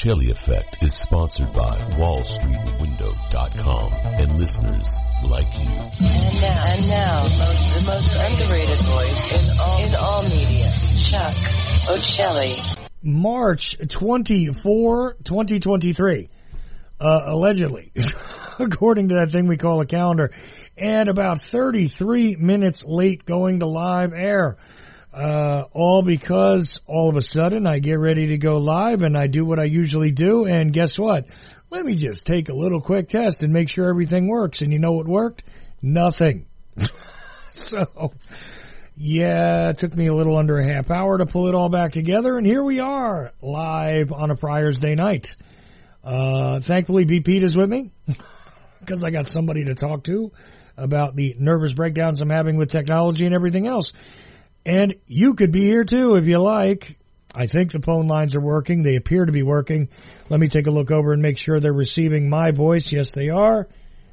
Ocelli Effect is sponsored by WallStreetWindow.com and listeners like you. And now, the most underrated voice in all media, Chuck Ocelli. March 24, 2023, allegedly, according to that thing we call a calendar, and about 33 minutes late going to live air. All because all of a sudden I get ready to go live and I do what I usually do, and guess what? Let me just take a little quick test and make sure everything works. And you know what worked? Nothing. So, yeah, it took me a little under a half hour to pull it all back together, and here we are, live on a Friar's Day night. Thankfully, B. Pete is with me, because I got somebody to talk to about the nervous breakdowns I'm having with technology and everything else. And you could be here too if you like. I think the phone lines are working. They appear to be working. Let me take a look over and make sure they're receiving my voice. Yes, they are.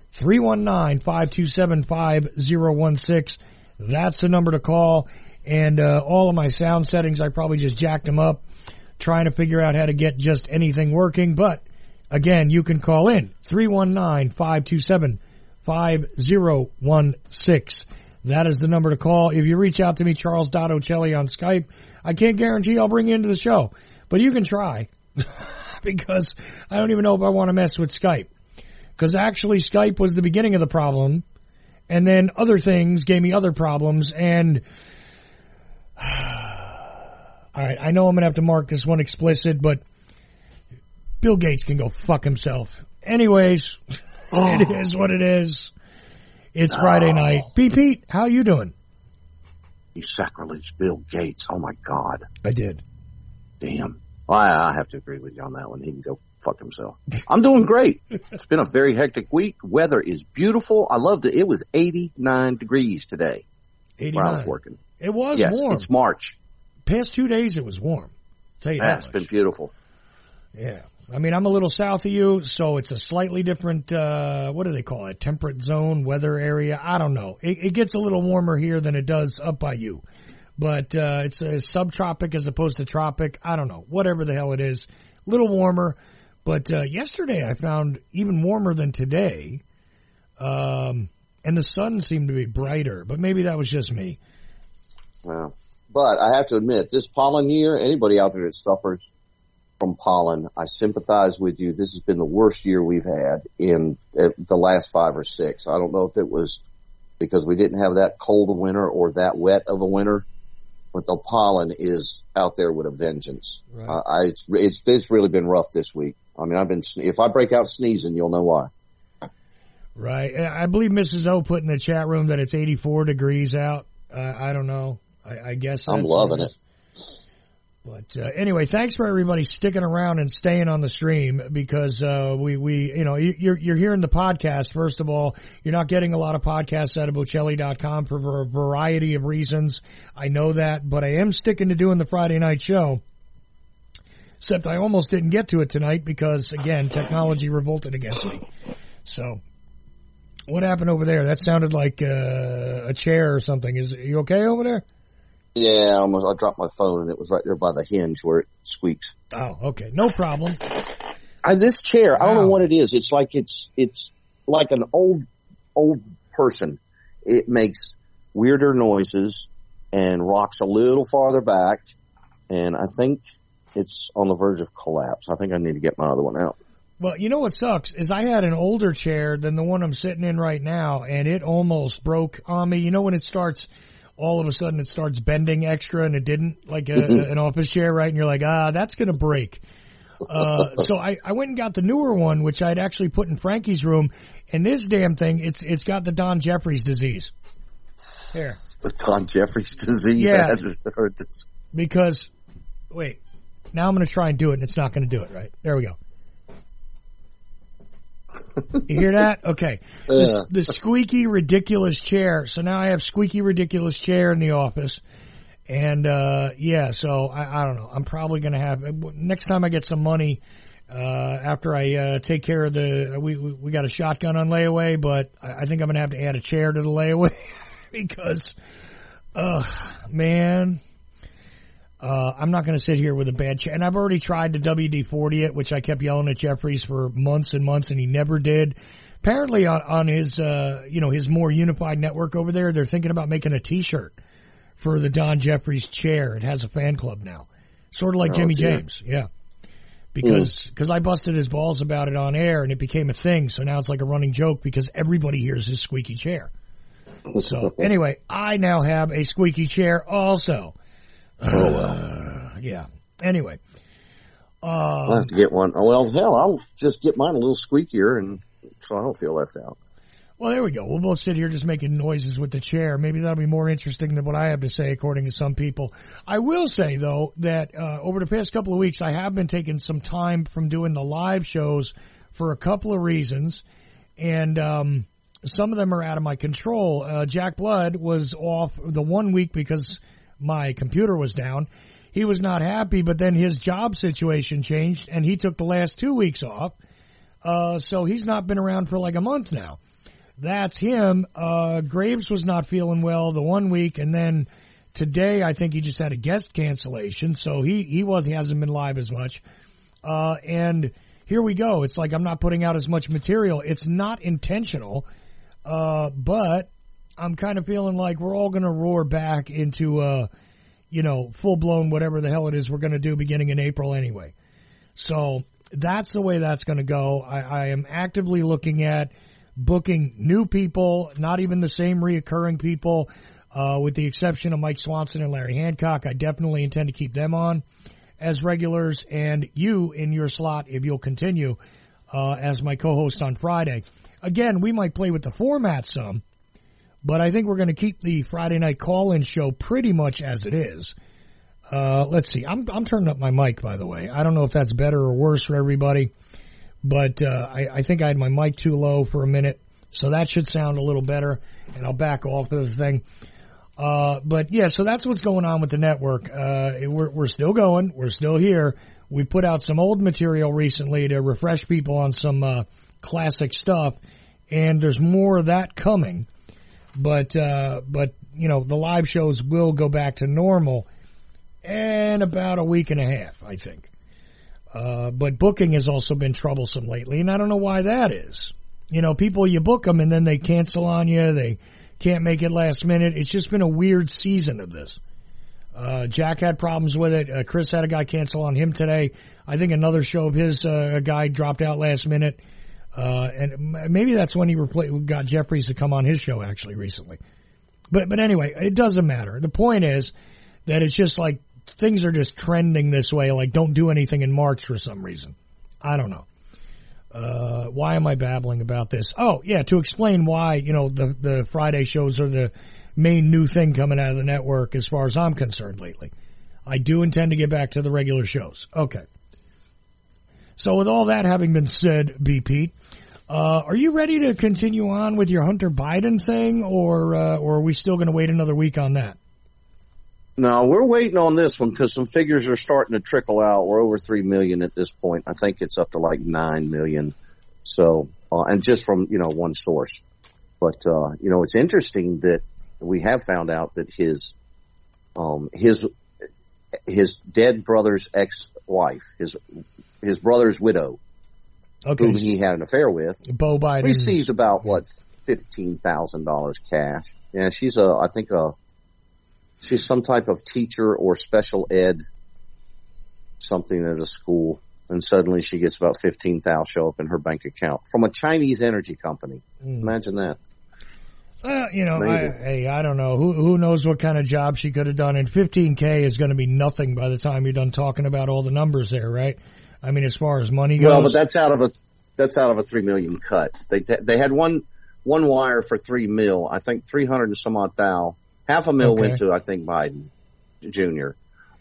319-527-5016. That's the number to call. And all of my sound settings, I probably just jacked them up, trying to figure out how to get just anything working. But, again, you can call in. 319-527-5016. That is the number to call. If you reach out to me, Charles.Ocelli on Skype, I can't guarantee I'll bring you into the show, but you can try because I don't even know if I want to mess with Skype, because actually Skype was the beginning of the problem, and then other things gave me other problems, and all right, I know I'm going to have to mark this one explicit, but Bill Gates can go fuck himself. Anyways, It is what it is. It's Friday night. B. Pete, how you doing? You sacrilege, Bill Gates. Oh, my God. I did. Damn. Well, I have to agree with you on that one. He can go fuck himself. I'm doing great. It's been a very hectic week. Weather is beautiful. I loved it. It was 89 degrees today 89. where I was working. It was yes, warm. It's March. Past 2 days it was warm. Tell you Yeah, that it's much. been beautiful. Yeah. I mean, I'm a little south of you, so it's a slightly different, what do they call it? Temperate zone, weather area. I don't know. It gets a little warmer here than it does up by you. But, it's a subtropic as opposed to tropic. I don't know. Whatever the hell it is. A little warmer. But, yesterday I found even warmer than today. And the sun seemed to be brighter, but maybe that was just me. Well, but I have to admit, this pollen year, anybody out there that suffers from pollen, I sympathize with you. This has been the worst year we've had in the last 5 or 6. I don't know if it was because we didn't have that cold a winter or that wet of a winter, but the pollen is out there with a vengeance. Right. It's really been rough this week. I mean, if I break out sneezing, you'll know why. Right. I believe Mrs. O put in the chat room that it's 84 degrees out. I don't know. I guess I'm loving it. But anyway, thanks for everybody sticking around and staying on the stream, because we you know, you're hearing the podcast. First of all, you're not getting a lot of podcasts out of Ocelli.com for a variety of reasons. I know that, but I am sticking to doing the Friday night show. Except I almost didn't get to it tonight because, again, technology revolted against me. So, what happened over there? That sounded like a chair or something. Are you okay over there? Yeah, I dropped my phone and it was right there by the hinge where it squeaks. Oh, okay. No problem. This chair, Wow. I don't know what it is. It's like like an old person. It makes weirder noises and rocks a little farther back, and I think it's on the verge of collapse. I think I need to get my other one out. Well, you know what sucks is I had an older chair than the one I'm sitting in right now, and it almost broke on me. You know when it starts, all of a sudden it starts bending extra, and it didn't, like an office chair, right? And you're like, that's going to break. So I went and got the newer one, which I'd actually put in Frankie's room, and this damn thing, it's got the Don Jeffries disease. Here. The Don Jeffries disease? Yeah. I hadn't heard this. Because, wait, now I'm going to try and do it, and it's not going to do it, right? There we go. You hear that? Okay. The squeaky, ridiculous chair. So now I have squeaky, ridiculous chair in the office. And, so I don't know. I'm probably going to have, next time I get some money, after I, take care of we got a shotgun on layaway, but I think I'm going to have to add a chair to the layaway because, man, I'm not going to sit here with a bad chair. And I've already tried to WD-40 it, which I kept yelling at Jeffries for months and months, and he never did. Apparently on his, his more unified network over there, they're thinking about making a T-shirt for the Don Jeffries chair. It has a fan club now. Sort of like Jimmy James. Yeah. Because I busted his balls about it on air, and it became a thing. So now it's like a running joke because everybody hears his squeaky chair. So anyway, I now have a squeaky chair also. Yeah. Anyway. I'll have to get one. Oh, well, hell, I'll just get mine a little squeakier, and so I don't feel left out. Well, there we go. We'll both sit here just making noises with the chair. Maybe that'll be more interesting than what I have to say, according to some people. I will say, though, that over the past couple of weeks, I have been taking some time from doing the live shows for a couple of reasons, and some of them are out of my control. Jack Blood was off the 1 week because my computer was down. He was not happy, but then his job situation changed, and he took the last 2 weeks off. So he's not been around for like a month now. That's him. Graves was not feeling well the 1 week, and then today I think he just had a guest cancellation, so he hasn't been live as much. And here we go. It's like I'm not putting out as much material. It's not intentional, but I'm kind of feeling like we're all going to roar back into, full-blown whatever the hell it is we're going to do beginning in April anyway. So that's the way that's going to go. I am actively looking at booking new people, not even the same reoccurring people, with the exception of Mike Swanson and Larry Hancock. I definitely intend to keep them on as regulars, and you in your slot, if you'll continue, as my co-host on Friday. Again, we might play with the format some, but I think we're going to keep the Friday night call-in show pretty much as it is. Let's see. I'm turning up my mic, by the way. I don't know if that's better or worse for everybody, but I think I had my mic too low for a minute, so that should sound a little better, and I'll back off of the thing. But yeah, so that's what's going on with the network. We're still going. We're still here. We put out some old material recently to refresh people on some classic stuff, and there's more of that coming. But the live shows will go back to normal in about a week and a half, I think. But booking has also been troublesome lately, and I don't know why that is. People, you book them and then they cancel on you. They can't make it last minute. It's just been a weird season of this. Jack had problems with it. Chris had a guy cancel on him today. I think another show of his, a guy dropped out last minute. And maybe that's when he got Jeffries to come on his show actually recently. But anyway, it doesn't matter. The point is that it's just like things are just trending this way, like don't do anything in March for some reason. I don't know. Why am I babbling about this? Oh, yeah, to explain why, the Friday shows are the main new thing coming out of the network as far as I'm concerned lately. I do intend to get back to the regular shows. Okay. So with all that having been said, B. Pete, are you ready to continue on with your Hunter Biden thing, or are we still going to wait another week on that? No, we're waiting on this one because some figures are starting to trickle out. We're over 3 million at this point. I think it's up to like 9 million. So, and just from, one source. But, it's interesting that we have found out that his dead brother's ex-wife, his brother's widow, whom he had an affair with, Bo Biden, received about $15,000 cash. Yeah, she's she's some type of teacher or special ed something at a school, and suddenly she gets about $15,000 show up in her bank account from a Chinese energy company. Imagine that. I don't know. Who knows what kind of job she could have done, and $15K is going to be nothing by the time you're done talking about all the numbers there, right? I mean, as far as money goes. Well, but that's out of a 3 million cut. They had one wire for $3 million. I think 300 and some odd thou. $500,000 went to, I think, Biden Jr.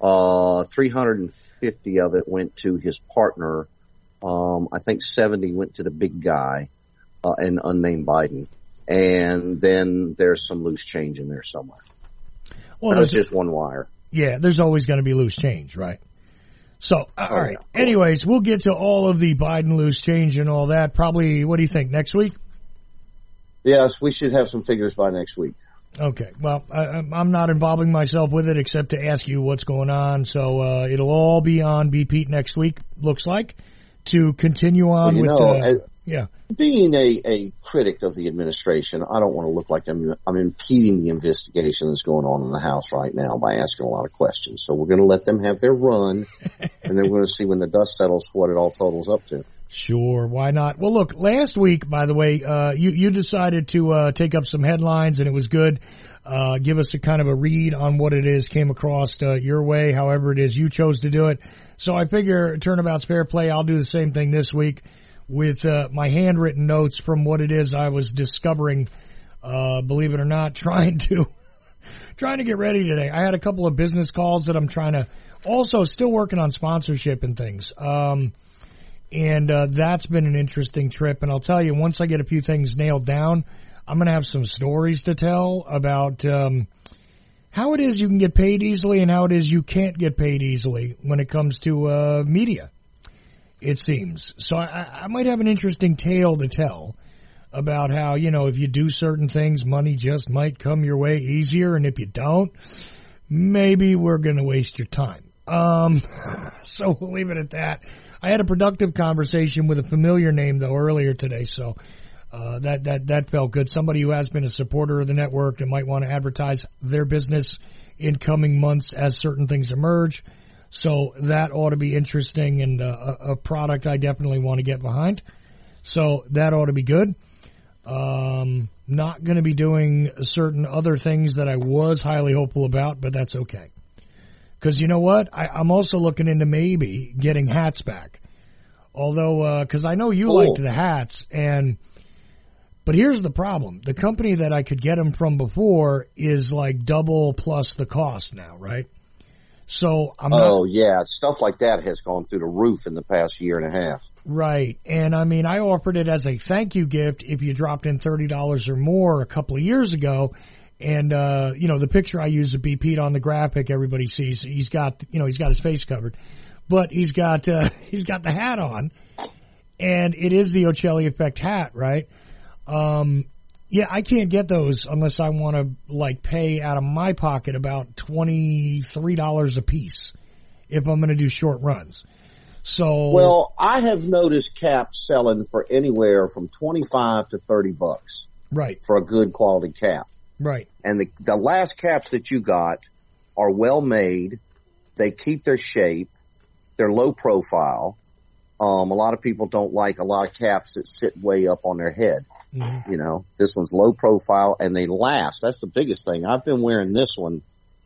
350 of it went to his partner. I think 70 went to the big guy, and unnamed Biden. And then there's some loose change in there somewhere. Well, that's just one wire. Yeah, there's always going to be loose change, right? So, all right. Yeah. Anyways, we'll get to all of the Biden loose change and all that. Probably, what do you think, next week? Yes, we should have some figures by next week. Okay. Well, I'm not involving myself with it except to ask you what's going on. So it'll all be on BPete next week, looks like, to continue on yeah. Being a critic of the administration, I don't want to look like I'm impeding the investigation that's going on in the House right now by asking a lot of questions. So we're going to let them have their run, and then we're going to see when the dust settles what it all totals up to. Sure, why not? Well, look, last week, by the way, you decided to take up some headlines, and it was good. Give us a kind of a read on what it is came across your way, however it is you chose to do it. So I figure turnabout's fair play. I'll do the same thing this week with my handwritten notes from what it is I was discovering, believe it or not, trying to get ready today. I had a couple of business calls that I'm trying to, also still working on sponsorship and things. And that's been an interesting trip. And I'll tell you, once I get a few things nailed down, I'm going to have some stories to tell about how it is you can get paid easily and how it is you can't get paid easily when it comes to media, it seems. So I might have an interesting tale to tell about how, if you do certain things, money just might come your way easier. And if you don't, maybe we're going to waste your time. So we'll leave it at that. I had a productive conversation with a familiar name though earlier today, so that felt good. Somebody who has been a supporter of the network and might want to advertise their business in coming months as certain things emerge. So that ought to be interesting and a product I definitely want to get behind. So that ought to be good. Not going to be doing certain other things that I was highly hopeful about, but that's okay. Because you know what? I'm also looking into maybe getting hats back. Although, because I know you liked the hats, but here's the problem. The company that I could get them from before is like double plus the cost now, right? So yeah. Stuff like that has gone through the roof in the past year and a half. Right. And I mean, I offered it as a thank you gift if you dropped in $30 or more a couple of years ago. And, the picture I use of BPete on the graphic, everybody sees, he's got his face covered, but he's got the hat on, and it is the Ocelli Effect hat, right? Yeah, I can't get those unless I want to pay out of my pocket about $23 a piece if I'm going to do short runs. So. Well, I have noticed caps selling for anywhere from $25 to $30. Right. For a good quality cap. Right. And the last caps that you got are well made. They keep their shape. They're low profile. A lot of people don't like a lot of caps that sit way up on their head. Mm-hmm. This one's low profile and they last. That's the biggest thing. I've been wearing this one,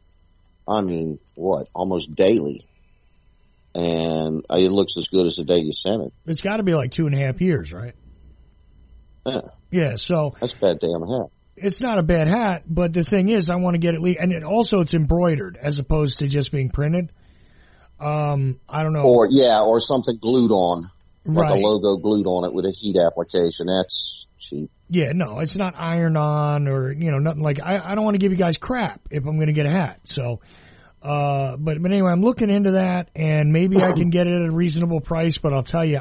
almost daily. And it looks as good as the day you sent it. It's got to be like 2.5 years, right? Yeah. Yeah, so. That's a bad damn hat. It's not a bad hat, but the thing is, I want to get it, and it's embroidered as opposed to just being printed. I don't know. Or something glued on. Like right. a logo glued on it with a heat application. That's cheap. Yeah, no, it's not iron on or, nothing like, I don't want to give you guys crap if I'm going to get a hat. So, but anyway, I'm looking into that and maybe I can get it at a reasonable price, but I'll tell you,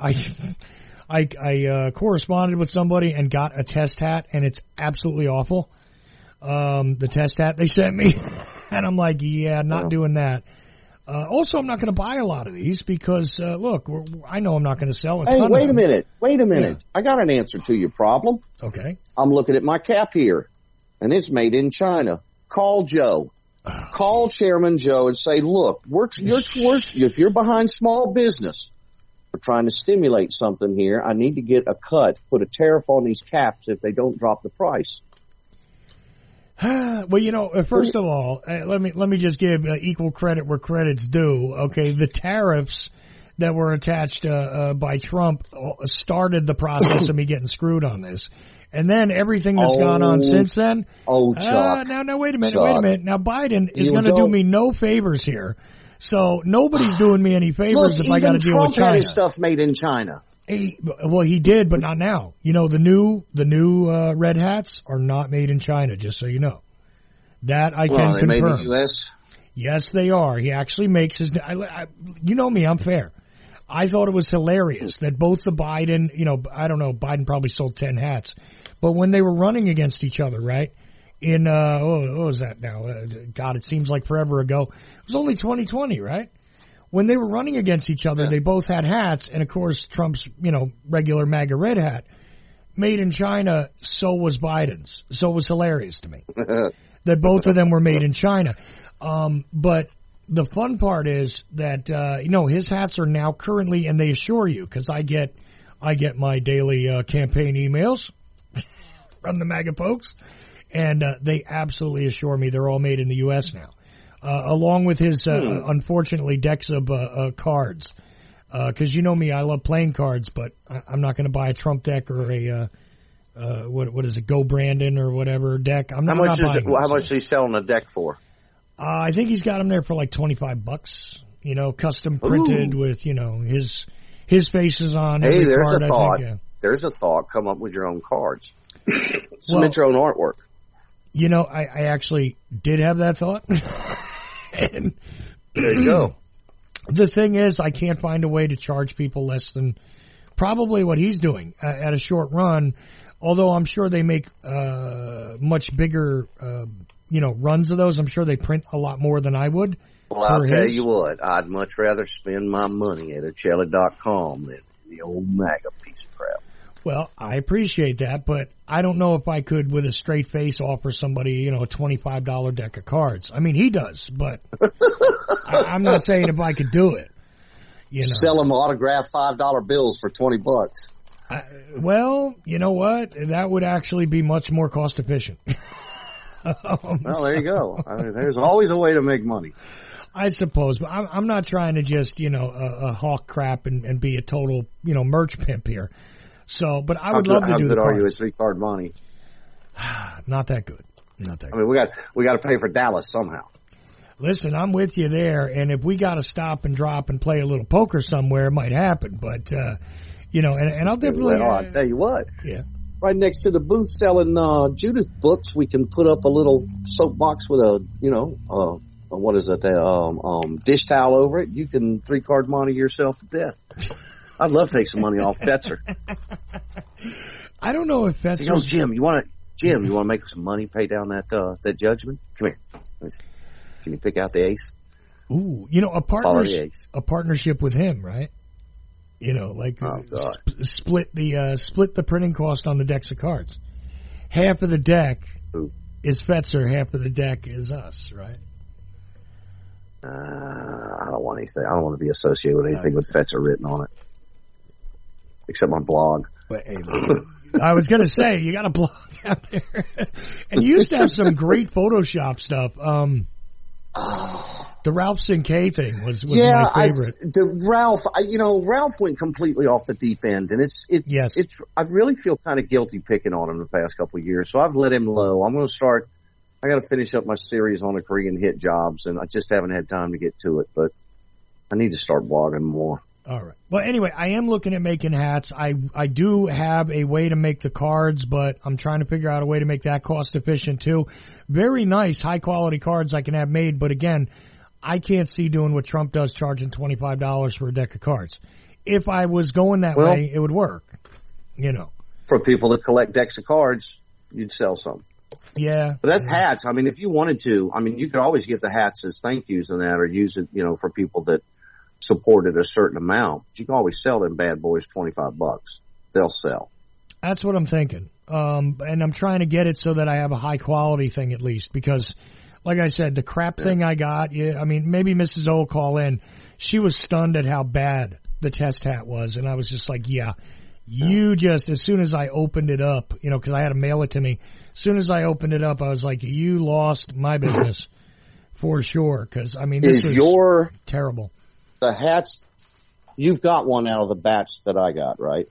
I corresponded with somebody and got a test hat, and it's absolutely awful. The test hat they sent me, and I'm like, yeah, not doing that. Also, I'm not going to buy a lot of these because, look, I know I'm not going to sell a ton of them. Wait a minute. Yeah. I got an answer to your problem. Okay. I'm looking at my cap here, and it's made in China. Call Joe. Call Chairman Joe and say, look, if you're behind small business, we're trying to stimulate something here. I need to get a cut, put a tariff on these caps if they don't drop the price. Well, first of all, let me just give equal credit where credit's due. Okay, the tariffs that were attached by Trump started the process of me getting screwed on this. And then everything that's gone on since then. Chuck. Now wait a minute. Now Biden is going to do me no favors here. So nobody's doing me any favors if I got to deal with China. Trump had his stuff made in China. Well, he did, but not now. The new red hats are not made in China, just so you know. That I can confirm. Made in the U.S.? Yes, they are. He actually makes his. You know me, I'm fair. I thought it was hilarious that both the Biden, I don't know, Biden probably sold 10 hats, but when they were running against each other, right? in, what was that now? God, it seems like forever ago. It was only 2020, right? When they were running against each other, they both had hats, and of course Trump's, regular MAGA red hat. Made in China, so was Biden's. So it was hilarious to me that both of them were made in China. But the fun part is that, his hats are now currently, and they assure you, because I get my daily campaign emails from the MAGA folks, and they absolutely assure me they're all made in the U.S. now, along with his unfortunately Dexa cards. Because you know me, I love playing cards, but I'm not going to buy a Trump deck or a what is it, Go Brandon or whatever deck. I'm not. How much is he selling a deck for? I think he's got them there for like $25. Custom printed with his faces on. Hey, every there's card, a thought. I think, There's a thought. Come up with your own cards. Submit your own artwork. I actually did have that thought. And there you go. The thing is, I can't find a way to charge people less than probably what he's doing at a short run. Although I'm sure they make much bigger, runs of those. I'm sure they print a lot more than I would. Well, I'll tell you what, I'd much rather spend my money at Ochelli.com than the old MAGA piece of crap. Well, I appreciate that, but I don't know if I could, with a straight face, offer somebody, a $25 deck of cards. I mean, he does, but I'm not saying if I could do it. Sell them autographed $5 bills for $20. Well, you know what? That would actually be much more cost efficient. Well, there you go. I mean, there's always a way to make money. I suppose, but I'm not trying to just, hawk crap and be a total, merch pimp here. So, but I would love to do the cards. How good are you at 3-card money? Not that good. I mean, we got to pay for Dallas somehow. Listen, I'm with you there, and if we got to stop and drop and play a little poker somewhere, it might happen. But and I'll definitely. Well, I'll tell you what. Yeah. Right next to the booth selling Judith books, we can put up a little soapbox with a dish towel over it. You can 3-card money yourself to death. I'd love to take some money off Fetzer. I don't know if Fetzer. Jim, you want to make some money, pay down that judgment? Come here. Can you pick out the ace? Ooh, a partnership with him, right? Split the printing cost on the decks of cards. Half of the deck is Fetzer, half of the deck is us, right? I don't want anything. I don't want to be associated with anything with Fetzer written on it. Except my blog. I was going to say, you got a blog out there. And you used to have some great Photoshop stuff. The Ralph Sinkay thing was my favorite. Ralph went completely off the deep end, and I really feel kind of guilty picking on him the past couple of years, so I've let him low. I got to finish up my series on the Korean hit jobs, and I just haven't had time to get to it, but I need to start blogging more. All right. Well, anyway, I am looking at making hats. I do have a way to make the cards, but I'm trying to figure out a way to make that cost efficient too. Very nice, high quality cards I can have made, but again, I can't see doing what Trump does, charging $25 for a deck of cards. If I was going that way, it would work. For people that collect decks of cards, you'd sell some. Yeah. But that's hats. I mean, if you wanted to, you could always give the hats as thank yous and that, or use it, for people that supported a certain amount. But you can always sell them bad boys $25. They'll sell. That's what I'm thinking. And I'm trying to get it so that I have a high quality thing at least, because like I said, the crap thing I got, maybe Mrs. O will call in. She was stunned at how bad the test hat was. And I was just like, as soon as I opened it up, cause I had to mail it to me. As soon as I opened it up, I was like, you lost my business for sure. Cause this is terrible. The hats, you've got one out of the batch that I got, right?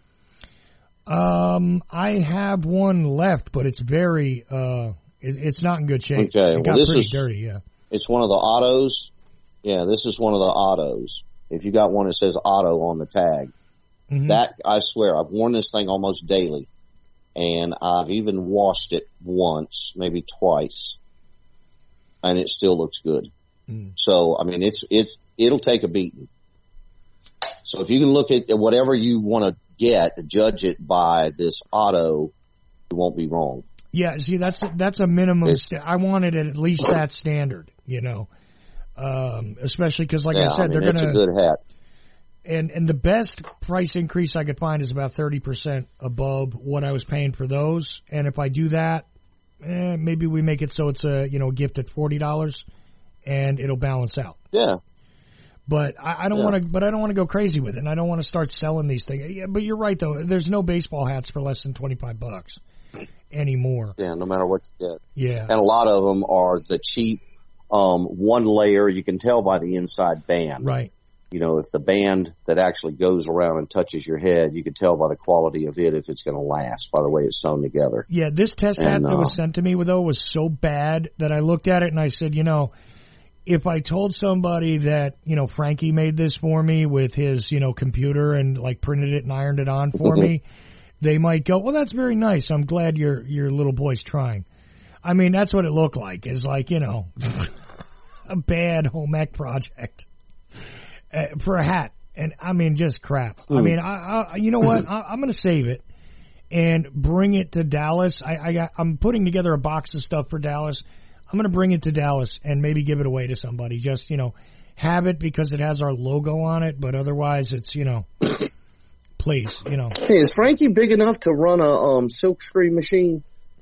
I have one left, but it's very, it's not in good shape. Okay. It got pretty dirty, yeah. It's one of the autos. Yeah, this is one of the autos. If you got one that says auto on the tag, that, I swear, I've worn this thing almost daily. And I've even washed it once, maybe twice. And it still looks good. So, it'll take a beating. So if you can look at whatever you want to get, judge it by this auto, you won't be wrong. Yeah, see, that's a minimum. I wanted it at least that standard, especially because, like I said, they're going to. It's a good hat. And the best price increase I could find is about 30% above what I was paying for those. And if I do that, maybe we make it so it's a gift at $40, and it'll balance out. Yeah. But I don't want to. But I don't want to go crazy with it, and I don't want to start selling these things. Yeah, but you're right though. There's no baseball hats for less than $25 anymore. Yeah, no matter what you get. Yeah. And a lot of them are the cheap one layer. You can tell by the inside band. Right. If the band that actually goes around and touches your head, you can tell by the quality of it if it's going to last, by the way it's sewn together. Yeah, this test hat that was sent to me, though, was so bad that I looked at it and I said, if I told somebody that, Frankie made this for me with his, computer and, printed it and ironed it on for me, they might go, well, that's very nice. I'm glad your little boy's trying. I mean, that's what it looked like. It's like, a bad home ec project. For a hat, and I mean, just crap. I mean, I you know what? I'm going to save it and bring it to Dallas. I'm putting together a box of stuff for Dallas. I'm going to bring it to Dallas and maybe give it away to somebody. Just have it because it has our logo on it, but otherwise, it's please, Hey, is Frankie big enough to run a silk screen machine?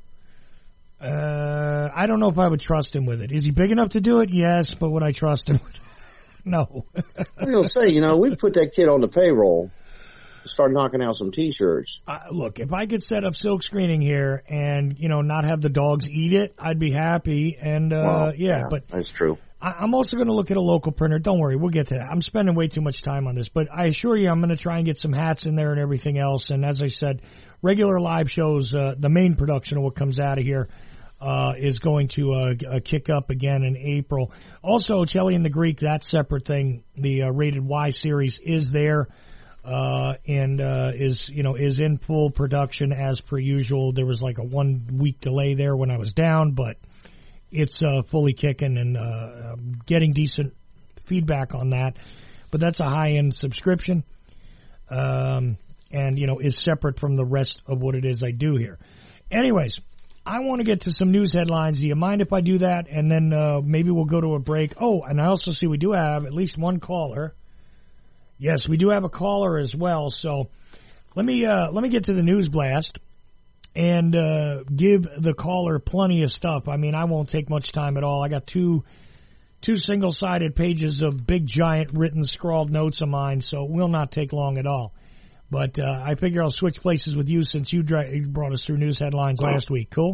I don't know if I would trust him with it. Is he big enough to do it? Yes, but would I trust him with it? No. I was going to say, we put that kid on the payroll, start knocking out some T-shirts. Look, if I could set up silk screening here and, not have the dogs eat it, I'd be happy. And, yeah, but that's true. I'm also going to look at a local printer. Don't worry, we'll get to that. I'm spending way too much time on this, but I assure you I'm going to try and get some hats in there and everything else. And as I said, regular live shows, the main production of what comes out of here, is going to kick up again in April. Also, Chelly and the Greek, that separate thing, the Rated Y series is there and is in full production as per usual. There was like a 1 week delay there when I was down, but it's fully kicking and getting decent feedback on that. But that's a high-end subscription and, is separate from the rest of what it is I do here. Anyways, I want to get to some news headlines. Do you mind if I do that? And then maybe we'll go to a break. Oh, and I also see we do have at least one caller. Yes, we do have a caller as well. So let me get to the news blast and give the caller plenty of stuff. I mean, I won't take much time at all. I got two single-sided pages of big, giant, written, scrawled notes of mine, so it will not take long at all. But I figure I'll switch places with you since you brought us through news headlines last week. Cool?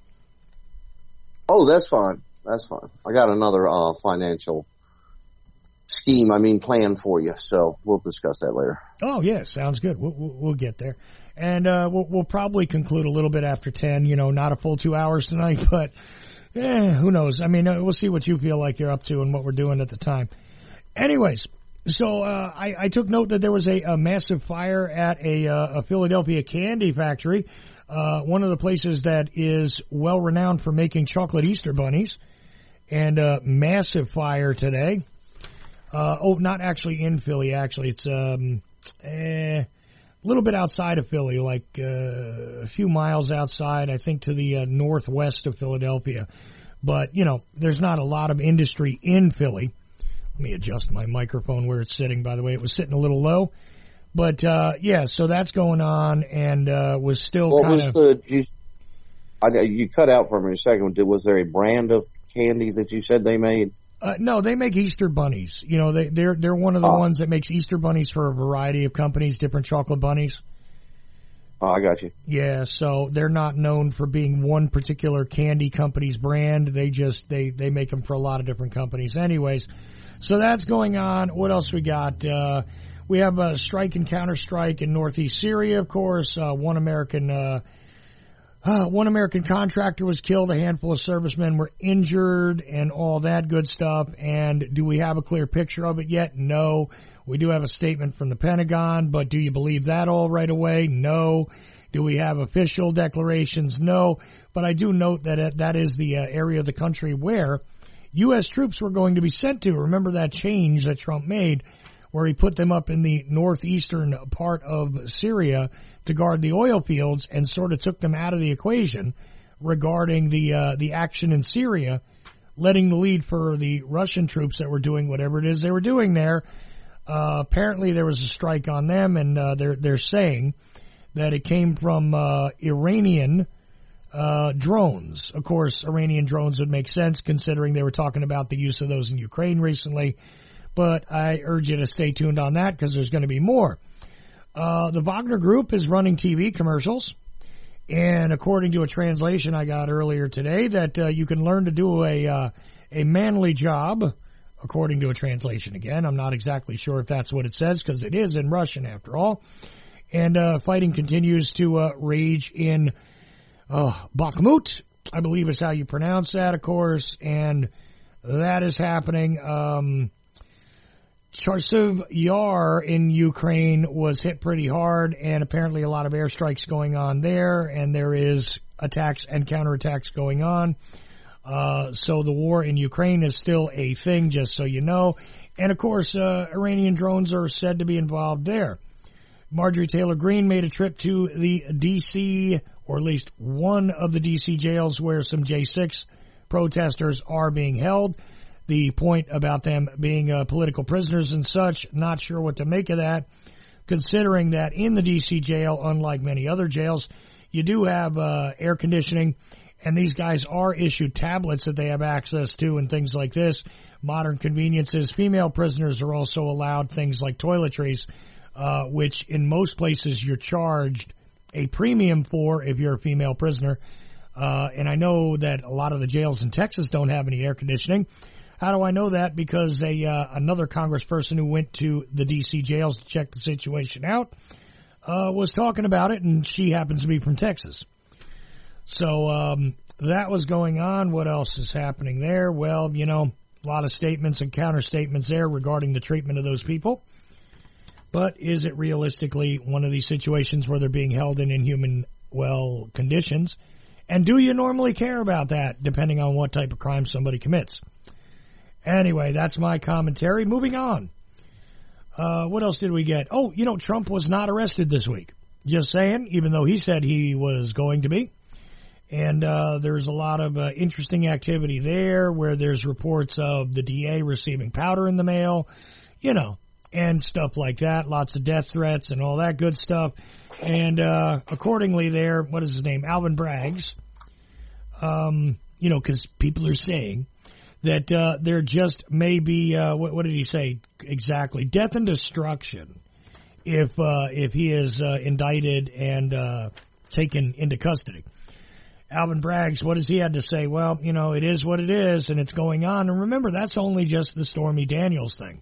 Oh, that's fine. That's fine. I got another financial plan for you, so we'll discuss that later. Oh, yeah, sounds good. We'll get there. And we'll probably conclude a little bit after 10, not a full 2 hours tonight, but who knows? I mean, we'll see what you feel like you're up to and what we're doing at the time. Anyways. So I took note that there was a massive fire at a Philadelphia candy factory, one of the places that is well renowned for making chocolate Easter bunnies, and massive fire today. Not actually in Philly. Actually, it's a little bit outside of Philly, like a few miles outside, I think, to the northwest of Philadelphia. But there's not a lot of industry in Philly. Let me adjust my microphone where it's sitting, by the way. It was sitting a little low. But, so that's going on and was still you cut out for me a second. Was there a brand of candy that you said they made? No, they make Easter bunnies. They're one of the ones that makes Easter bunnies for a variety of companies, different chocolate bunnies. Oh, I got you. Yeah, so they're not known for being one particular candy company's brand. They make them for a lot of different companies. Anyways, so that's going on. What else we got? We have a strike and counter-strike in northeast Syria, of course. One American contractor was killed. A handful of servicemen were injured and all that good stuff. And do we have a clear picture of it yet? No. We do have a statement from the Pentagon, but do you believe that all right away? No. Do we have official declarations? No. But I do note that that is the area of the country where U.S. troops were going to be sent to. Remember that change that Trump made where he put them up in the northeastern part of Syria to guard the oil fields and sort of took them out of the equation. regarding the action in Syria, letting the lead for the Russian troops that were doing whatever it is they were doing there. Apparently there was a strike on them, and they're saying that it came from Iranian drones. Of course, Iranian drones would make sense considering they were talking about the use of those in Ukraine recently. But I urge you to stay tuned on that because there's going to be more. The Wagner Group is running TV commercials. And according to a translation I got earlier today, that you can learn to do a manly job, according to a translation again. I'm not exactly sure if that's what it says because it is in Russian after all. And fighting continues to rage in Bakhmut, I believe is how you pronounce that, of course. And that is happening. Charkiv Yar in Ukraine was hit pretty hard, and apparently a lot of airstrikes going on there, and there is attacks and counterattacks going on. So the war in Ukraine is still a thing, just so you know. And of course, Iranian drones are said to be involved there. Marjorie Taylor Greene made a trip to the D.C., or at least one of the D.C. jails where some J6 protesters are being held. The point about them being political prisoners and such, not sure what to make of that, considering that in the D.C. jail, unlike many other jails, you do have air conditioning, and these guys are issued tablets that they have access to and things like this, modern conveniences. Female prisoners are also allowed things like toiletries, which in most places you're charged a premium for if you're a female prisoner. And I know that a lot of the jails in Texas don't have any air conditioning. How do I know that? Because another congressperson who went to the D.C. jails to check the situation out was talking about it, and she happens to be from Texas. So that was going on. What else is happening there? Well, you know, a lot of statements and counter-statements there regarding the treatment of those people. But is it realistically one of these situations where they're being held in inhuman, conditions? And do you normally care about that, depending on what type of crime somebody commits? Anyway, that's my commentary. Moving on. What else did we get? Oh, you know, Trump was not arrested this week. Just saying, even though he said he was going to be. And there's a lot of interesting activity there where there's reports of the DA receiving powder in the mail, you know, and stuff like that. Lots of death threats and all that good stuff. And accordingly there, what is his name? Alvin Braggs. You know, because people are saying that there just may be, what did he say exactly? Death and destruction if he is indicted and taken into custody. Alvin Braggs, what does he have to say? Well, you know, it is what it is, and it's going on. And remember, that's only just the Stormy Daniels thing.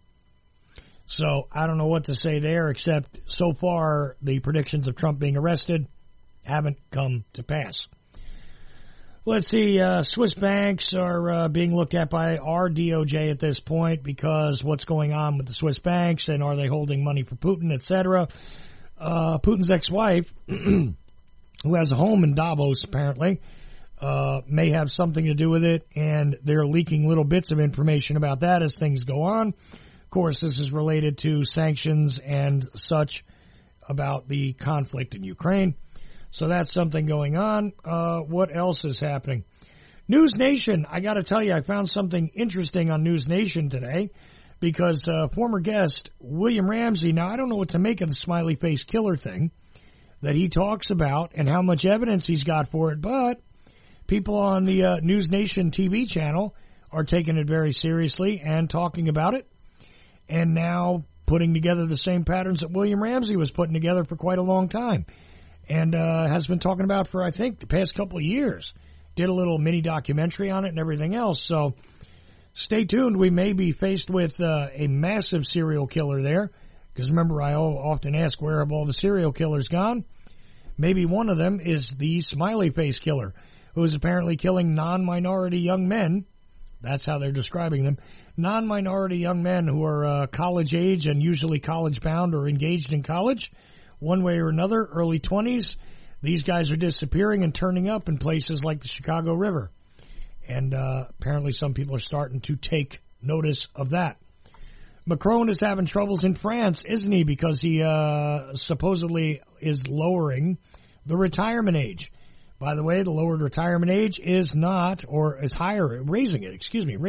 So I don't know what to say there, except so far the predictions of Trump being arrested haven't come to pass. Let's see, Swiss banks are being looked at by our DOJ at this point because what's going on with the Swiss banks and are they holding money for Putin, etc. Putin's ex-wife, who has a home in Davos apparently, may have something to do with it, and they're leaking little bits of information about that as things go on. Of course, this is related to sanctions and such about the conflict in Ukraine. So that's something going on. What else is happening? News Nation, I got to tell you, I found something interesting on News Nation today because former guest William Ramsey, now I don't know what to make of the smiley face killer thing that he talks about and how much evidence he's got for it, but people on the News Nation TV channel are taking it very seriously and talking about it and now putting together the same patterns that William Ramsey was putting together for quite a long time. And has been talking about for, I think, the past couple of years. Did a little mini documentary on it and everything else. So stay tuned. We may be faced with a massive serial killer there. Because remember, I often ask, where have all the serial killers gone? Maybe one of them is the smiley face killer, who is apparently killing non-minority young men. That's how they're describing them. Non-minority young men who are college age and usually college bound or engaged in college. One way or another, early 20s, these guys are disappearing and turning up in places like the Chicago River. And apparently some people are starting to take notice of that. Macron is having troubles in France, isn't he? Because he supposedly is lowering the retirement age. By the way, the lowered retirement age is not, or is higher, raising it.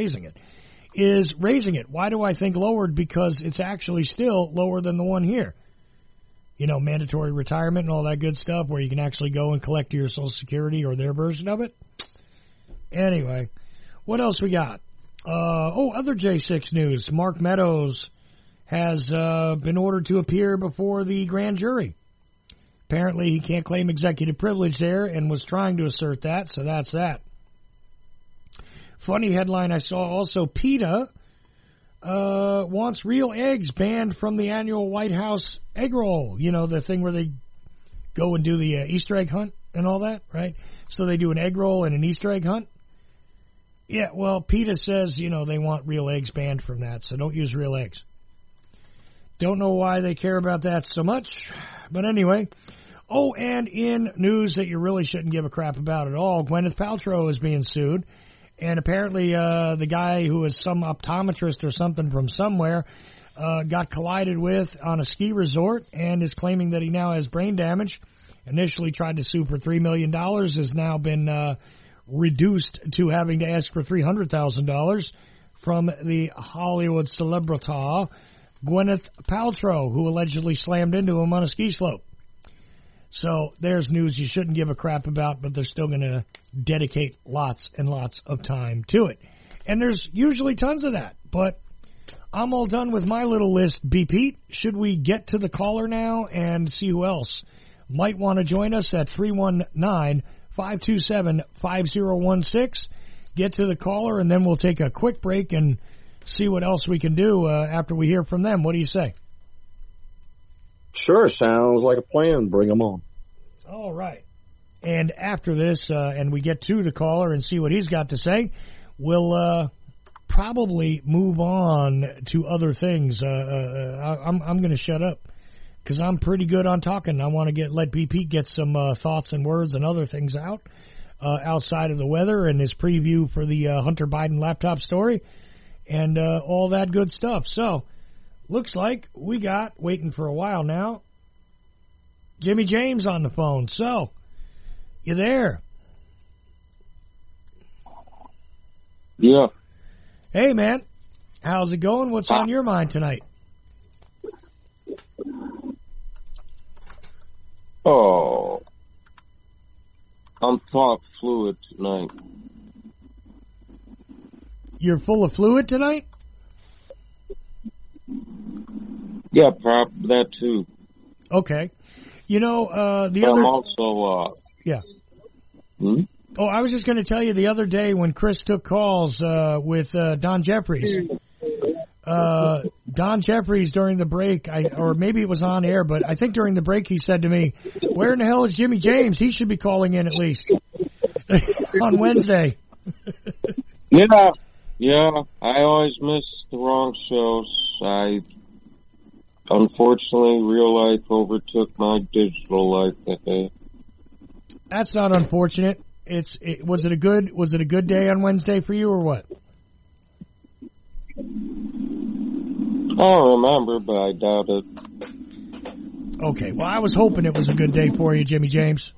Why do I think lowered? Because it's actually still lower than the one here. You know, mandatory retirement and all that good stuff where you can actually go and collect your Social Security or their version of it. Anyway, what else we got? Other J6 news. Mark Meadows has been ordered to appear before the grand jury. Apparently he can't claim executive privilege there and was trying to assert that, so that's that. Funny headline I saw also, PETA wants real eggs banned from the annual White House egg roll. You know, the thing where they go and do the Easter egg hunt and all that, right? So they do an egg roll and an Easter egg hunt. Yeah, well, PETA says, you know, they want real eggs banned from that, so don't use real eggs. Don't know why they care about that so much, but anyway. Oh, and in news that you really shouldn't give a crap about at all, Gwyneth Paltrow is being sued. And apparently the guy who is some optometrist or something from somewhere got collided with on a ski resort and is claiming that he now has brain damage. Initially tried to sue for $3 million, has now been reduced to having to ask for $300,000 from the Hollywood celebrity Gwyneth Paltrow, who allegedly slammed into him on a ski slope. So there's news you shouldn't give a crap about, but they're still going to dedicate lots and lots of time to it. And there's usually tons of that, but I'm all done with my little list. B. Pete, should we get to the caller now and see who else might want to join us at 319-527-5016? Get to the caller, and then we'll take a quick break and see what else we can do after we hear from them. What do you say? Sure, sounds like a plan. Bring them on. All right. And after this, and we get to the caller and see what he's got to say, we'll probably move on to other things. I'm going to shut up because I'm pretty good on talking. I want to let BP get some thoughts and words and other things out outside of the weather and his preview for the Hunter Biden laptop story and all that good stuff. So, looks like we got, waiting for a while now, Jimmy James on the phone. So, you there? Yeah. Hey, man. How's it going? What's on your mind tonight? Oh, I'm top fluid tonight. You're full of fluid tonight? Yeah, probably that too. Okay. You know, I'm also, yeah. Oh, I was just going to tell you the other day when Chris took calls with Don Jeffries. Don Jeffries during the break, or maybe it was on air, but I think during the break he said to me, "Where in the hell is Jimmy James? He should be calling in at least on Wednesday." Yeah. I always miss the wrong shows. Unfortunately, real life overtook my digital life that day. That's not unfortunate. Was it a good day on Wednesday for you or what? I don't remember, but I doubt it. Okay, well, I was hoping it was a good day for you, Jimmy James.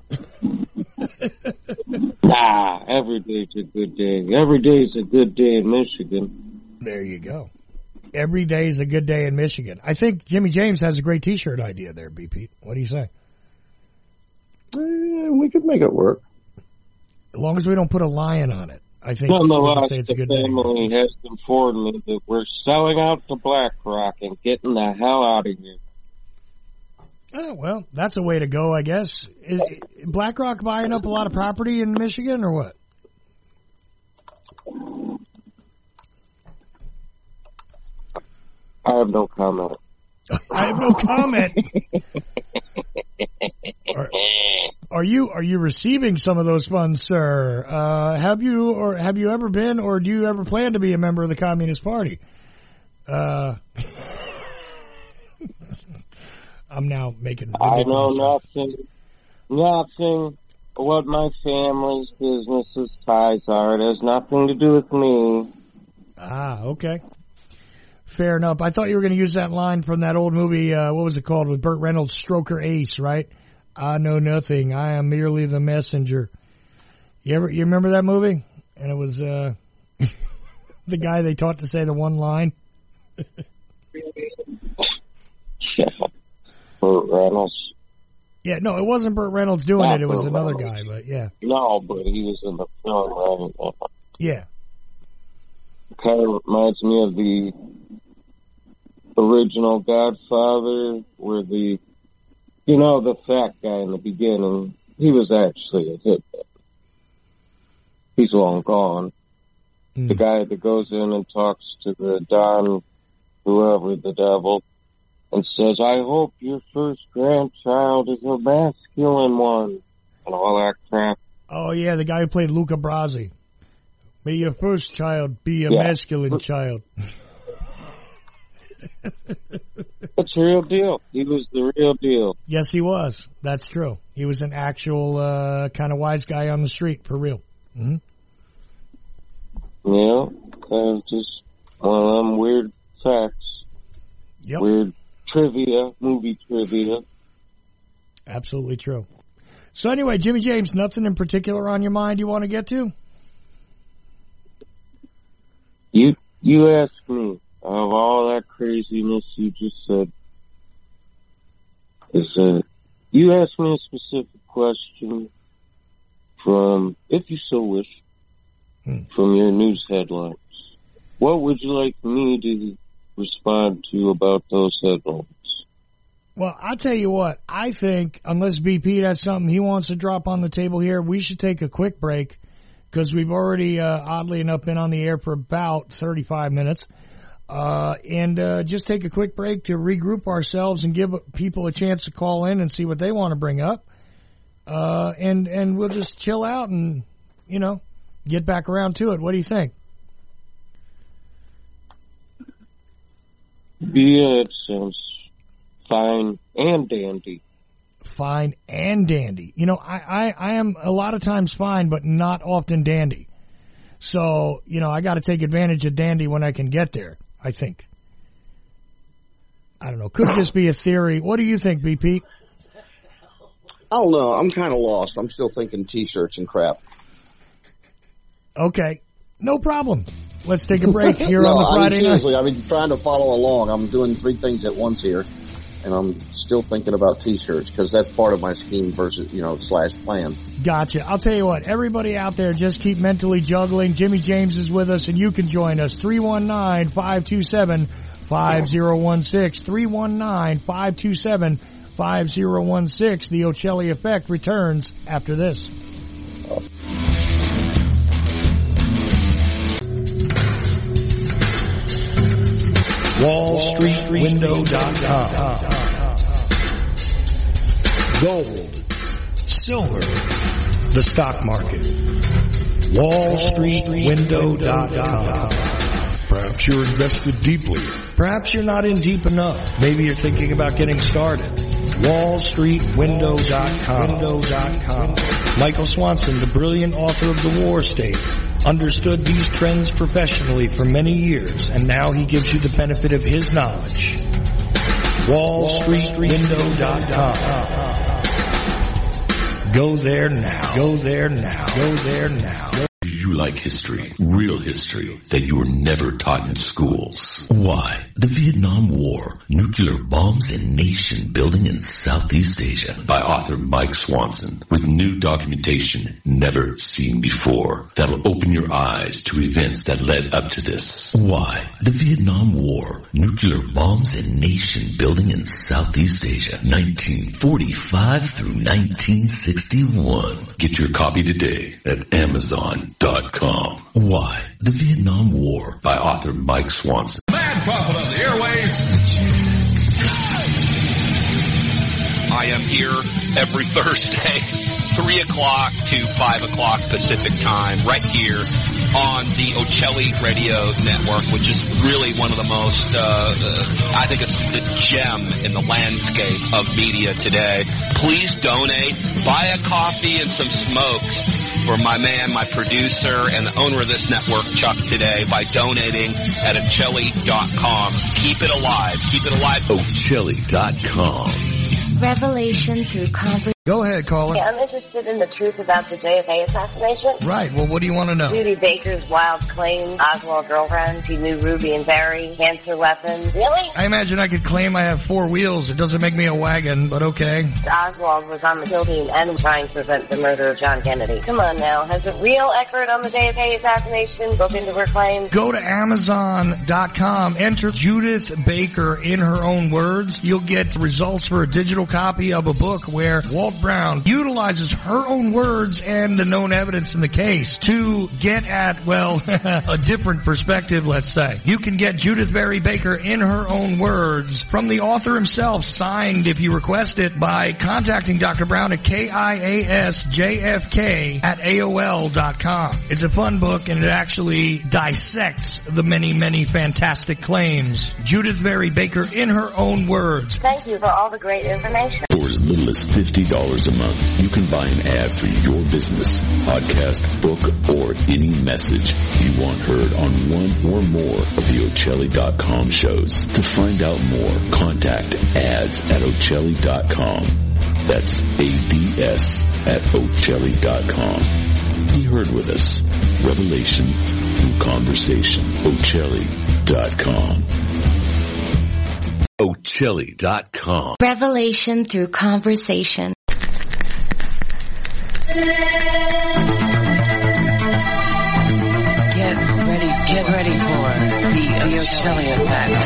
Nah, every day's a good day. Every day's a good day in Michigan. There you go. Every day is a good day in Michigan. I think Jimmy James has a great T-shirt idea there, BP. What do you say? We could make it work. As long as we don't put a lion on it. I think nonetheless, say it's a good the family has informed me that we're selling out to BlackRock and getting the hell out of here. Oh, well, that's a way to go, I guess. Is BlackRock buying up a lot of property in Michigan or what? I have no comment. I have no comment. Are you receiving some of those funds, sir? Have you ever been, or do you ever plan to be a member of the Communist Party? I'm now making ridiculous I know stuff. nothing what my family's business's ties are. It has nothing to do with me. Ah, okay. Fair enough. I thought you were going to use that line from that old movie, what was it called, with Burt Reynolds, Stroker Ace, right? I know nothing. I am merely the messenger. You remember that movie? And it was the guy they taught to say the one line. Yeah. Burt Reynolds. Yeah, no, it wasn't Burt Reynolds doing it. It was another guy, but yeah. No, but he was in the film, right? Yeah. It kind of reminds me of the original Godfather, where the fat guy in the beginning, he was actually a hitman. He's long gone. The guy that goes in and talks to the Don, whoever, the devil, and says, I hope your first grandchild is a masculine one, and all that crap. Oh, yeah, the guy who played Luca Brasi. May your first child be a masculine child. That's the real deal. He was the real deal. Yes, he was. That's true. He was an actual kind of wise guy on the street, for real. Mm-hmm. Yeah, kind of just one of them weird facts. Yep. Weird trivia, movie trivia. Absolutely true. So anyway, Jimmy James, nothing in particular on your mind you want to get to? You asked me, of all that craziness you just said, you asked me a specific question from, if you so wish, from your news headlines. What would you like me to respond to about those headlines? Well, I'll tell you what. I think, unless BP has something he wants to drop on the table here, we should take a quick break because we've already, oddly enough, been on the air for about 35 minutes. And just take a quick break to regroup ourselves and give people a chance to call in and see what they want to bring up. And we'll just chill out and, get back around to it. What do you think? Yeah, it sounds fine and dandy. Fine and dandy. I am a lot of times fine, but not often dandy. So, I got to take advantage of dandy when I can get there, I think. I don't know. Could just be a theory. What do you think, BP? I don't know. I'm kind of lost. I'm still thinking T-shirts and crap. Okay. No problem. Let's take a break here on the Friday seriously, night. I've been trying to follow along. I'm doing 3 things at once here, and I'm still thinking about T-shirts because that's part of my scheme versus, / plan. Gotcha. I'll tell you what, everybody out there, just keep mentally juggling. Jimmy James is with us, and you can join us. 319-527-5016. 319-527-5016. The Ocelli Effect returns after this. WallStreetWindow.com. Gold, silver, the stock market. WallStreetWindow.com. Perhaps you're invested deeply. Perhaps you're not in deep enough. Maybe you're thinking about getting started. WallStreetWindow.com. Michael Swanson, the brilliant author of The War State, understood these trends professionally for many years, and now he gives you the benefit of his knowledge. WallStreetWindow.com. Go there now. Go there now. Go there now. Do you like history? Real history that you were never taught in schools? Why? The Vietnam War, nuclear bombs and nation building in Southeast Asia by author Mike Swanson with new documentation never seen before that'll open your eyes to events that led up to this. Why? The Vietnam War, nuclear bombs and nation building in Southeast Asia, 1945 through 1961. Get your copy today at Amazon.com. Why? The Vietnam War by author Mike Swanson. Mad Prophet of the Airways. I am here every Thursday, 3 o'clock to 5 o'clock Pacific time, right here on the Ocelli Radio Network, which is really one of the most, I think it's the gem in the landscape of media today. Please donate, buy a coffee and some smokes for my man, my producer, and the owner of this network, Chuck, today by donating at Ocelli.com. Keep it alive. Keep it alive. Ocelli.com. Revelation through conversation. Go ahead, caller. I'm interested in the truth about the JFK assassination. Right. Well, what do you want to know? Judy Baker's wild claim, Oswald girlfriend, she knew Ruby and Barry, cancer weapons. Really? I imagine I could claim I have 4 wheels. It doesn't make me a wagon, but okay. Oswald was on the kill team and trying to prevent the murder of John Kennedy. Come on now. Has a real expert on the JFK assassination looked into her claims? Go to Amazon.com, enter Judith Baker in her own words. You'll get results for a digital copy of a book where Walt Brown utilizes her own words and the known evidence in the case to get at, well, a different perspective, let's say. You can get Judith Barry Baker in her own words from the author himself, signed if you request it by contacting Dr. Brown at KIASJFK@AOL.com. It's a fun book and it actually dissects the many, many fantastic claims. Judith Barry Baker in her own words. Thank you for all the great information. For as little as $50 a month, you can buy an ad for your business, podcast, book, or any message you want heard on one or more of the Ocelli.com shows. To find out more, contact ads@Ocelli.com. That's ADS@Ocelli.com. Be heard with us. Revelation through conversation. Ocelli.com. Ocelli.com. Revelation through conversation. Get ready for the Ocelli effect.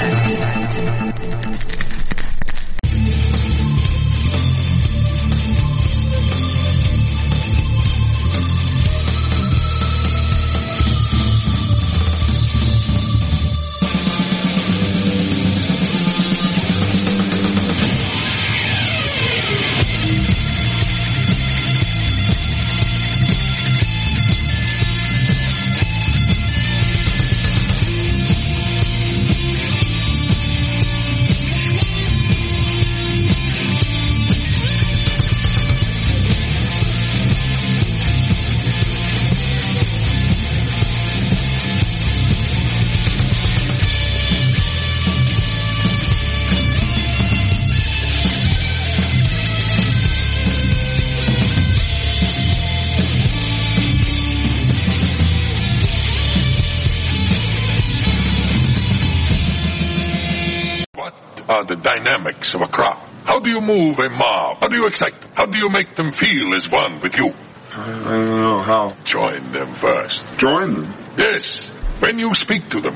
The dynamics of a crowd. How do you move a mob? How do you excite them? How do you make them feel as one with you? I don't know how. Join them first. Join them? Yes. When you speak to them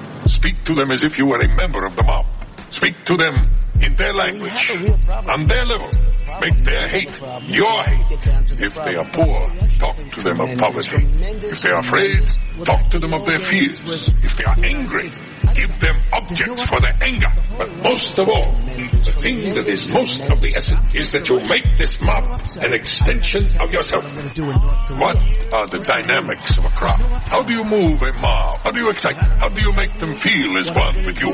as if you were a member of the mob. Speak to them in their language, on their level. Make their hate your hate. If they are poor, talk to them of poverty. If they are afraid, talk to them of their fears. If they are angry, give them objects for their anger. But most of all, the thing that is most of the essence is that you make this mob an extension of yourself. What are the dynamics of a crowd? How do you move a mob? How do you excite them? How do you make them feel as one with you?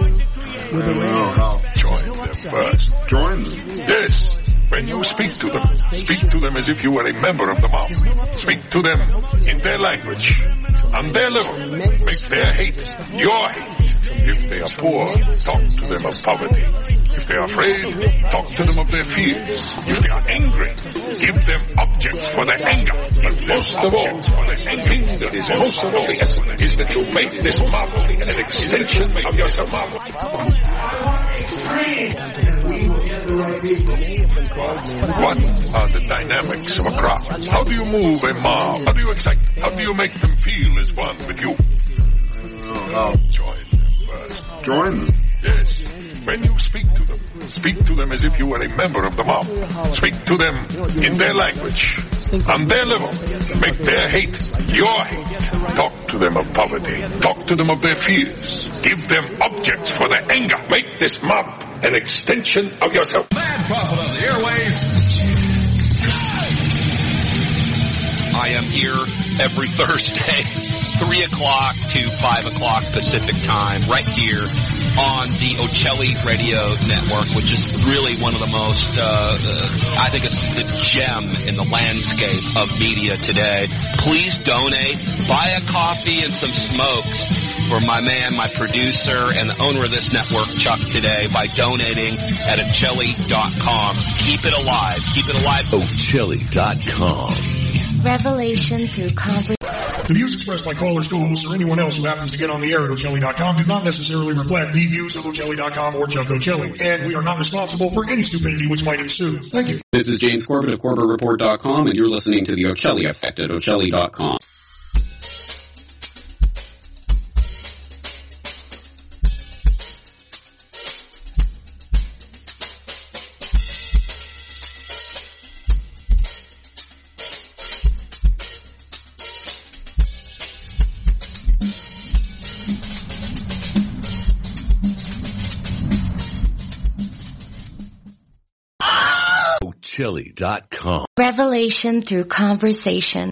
I don't know how. Join them first. Join them? Yes. When you speak to them as if you were a member of the mob. Speak to them in their language, on their level. Make their hate your hate. If they are poor, talk to them of poverty. If they are afraid, talk to them of their fears. If they are angry, give them objects for their anger. But most of all, the thing that is most of all the essence is that you make this mob an extension of yourself. What are the dynamics of a crowd? How do you move a mob? How do you excite them? How do you make them feel as one with you? Join them first. Join them? Yes. When you speak to them as if you were a member of the mob. Speak to them in their language, on their level. Make their hate your hate. Talk to them of poverty. Talk to them of their fears. Give them objects for their anger. Make this mob an extension of yourself. Mad Prophet of the Airways. I am here every Thursday, 3 o'clock to 5 o'clock Pacific time, right here on the Ocelli Radio Network, which is really one of the most, I think it's the gem in the landscape of media today. Please donate, buy a coffee and some smokes. for my man, my producer, and the owner of this network, Chuck, today by donating at Ochelli.com. Keep it alive. Keep it alive. Ochelli.com. Revelation through conversation. The views expressed by callers, co-hosts, or anyone else who happens to get on the air at Ochelli.com do not necessarily reflect the views of Ochelli.com or Chuck Ochelli, and we are not responsible for any stupidity which might ensue. Thank you. This is James Corbett of CorbettReport.com, and you're listening to The Ochelli Effect at Ochelli.com. Ochelli.com. Revelation through conversation.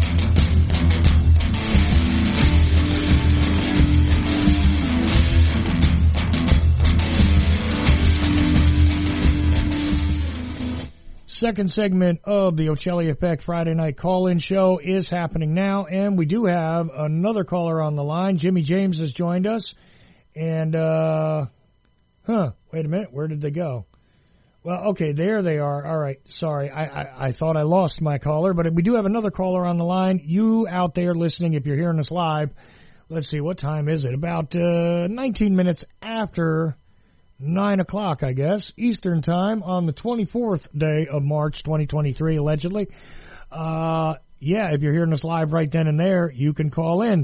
Second segment of the Ochelli Effect Friday night call-in show is happening now, and we do have another caller on the line. Jimmy James has joined us, and, wait a minute, where did they go? Well, okay, there they are. All right, sorry, I thought I lost my caller, but we do have another caller on the line. You out there listening, if you're hearing us live, let's see, what time is it? About 19 minutes after 9 o'clock, I guess, Eastern Time on the 24th day of March 2023, allegedly. Yeah, if you're hearing us live right then and there, you can call in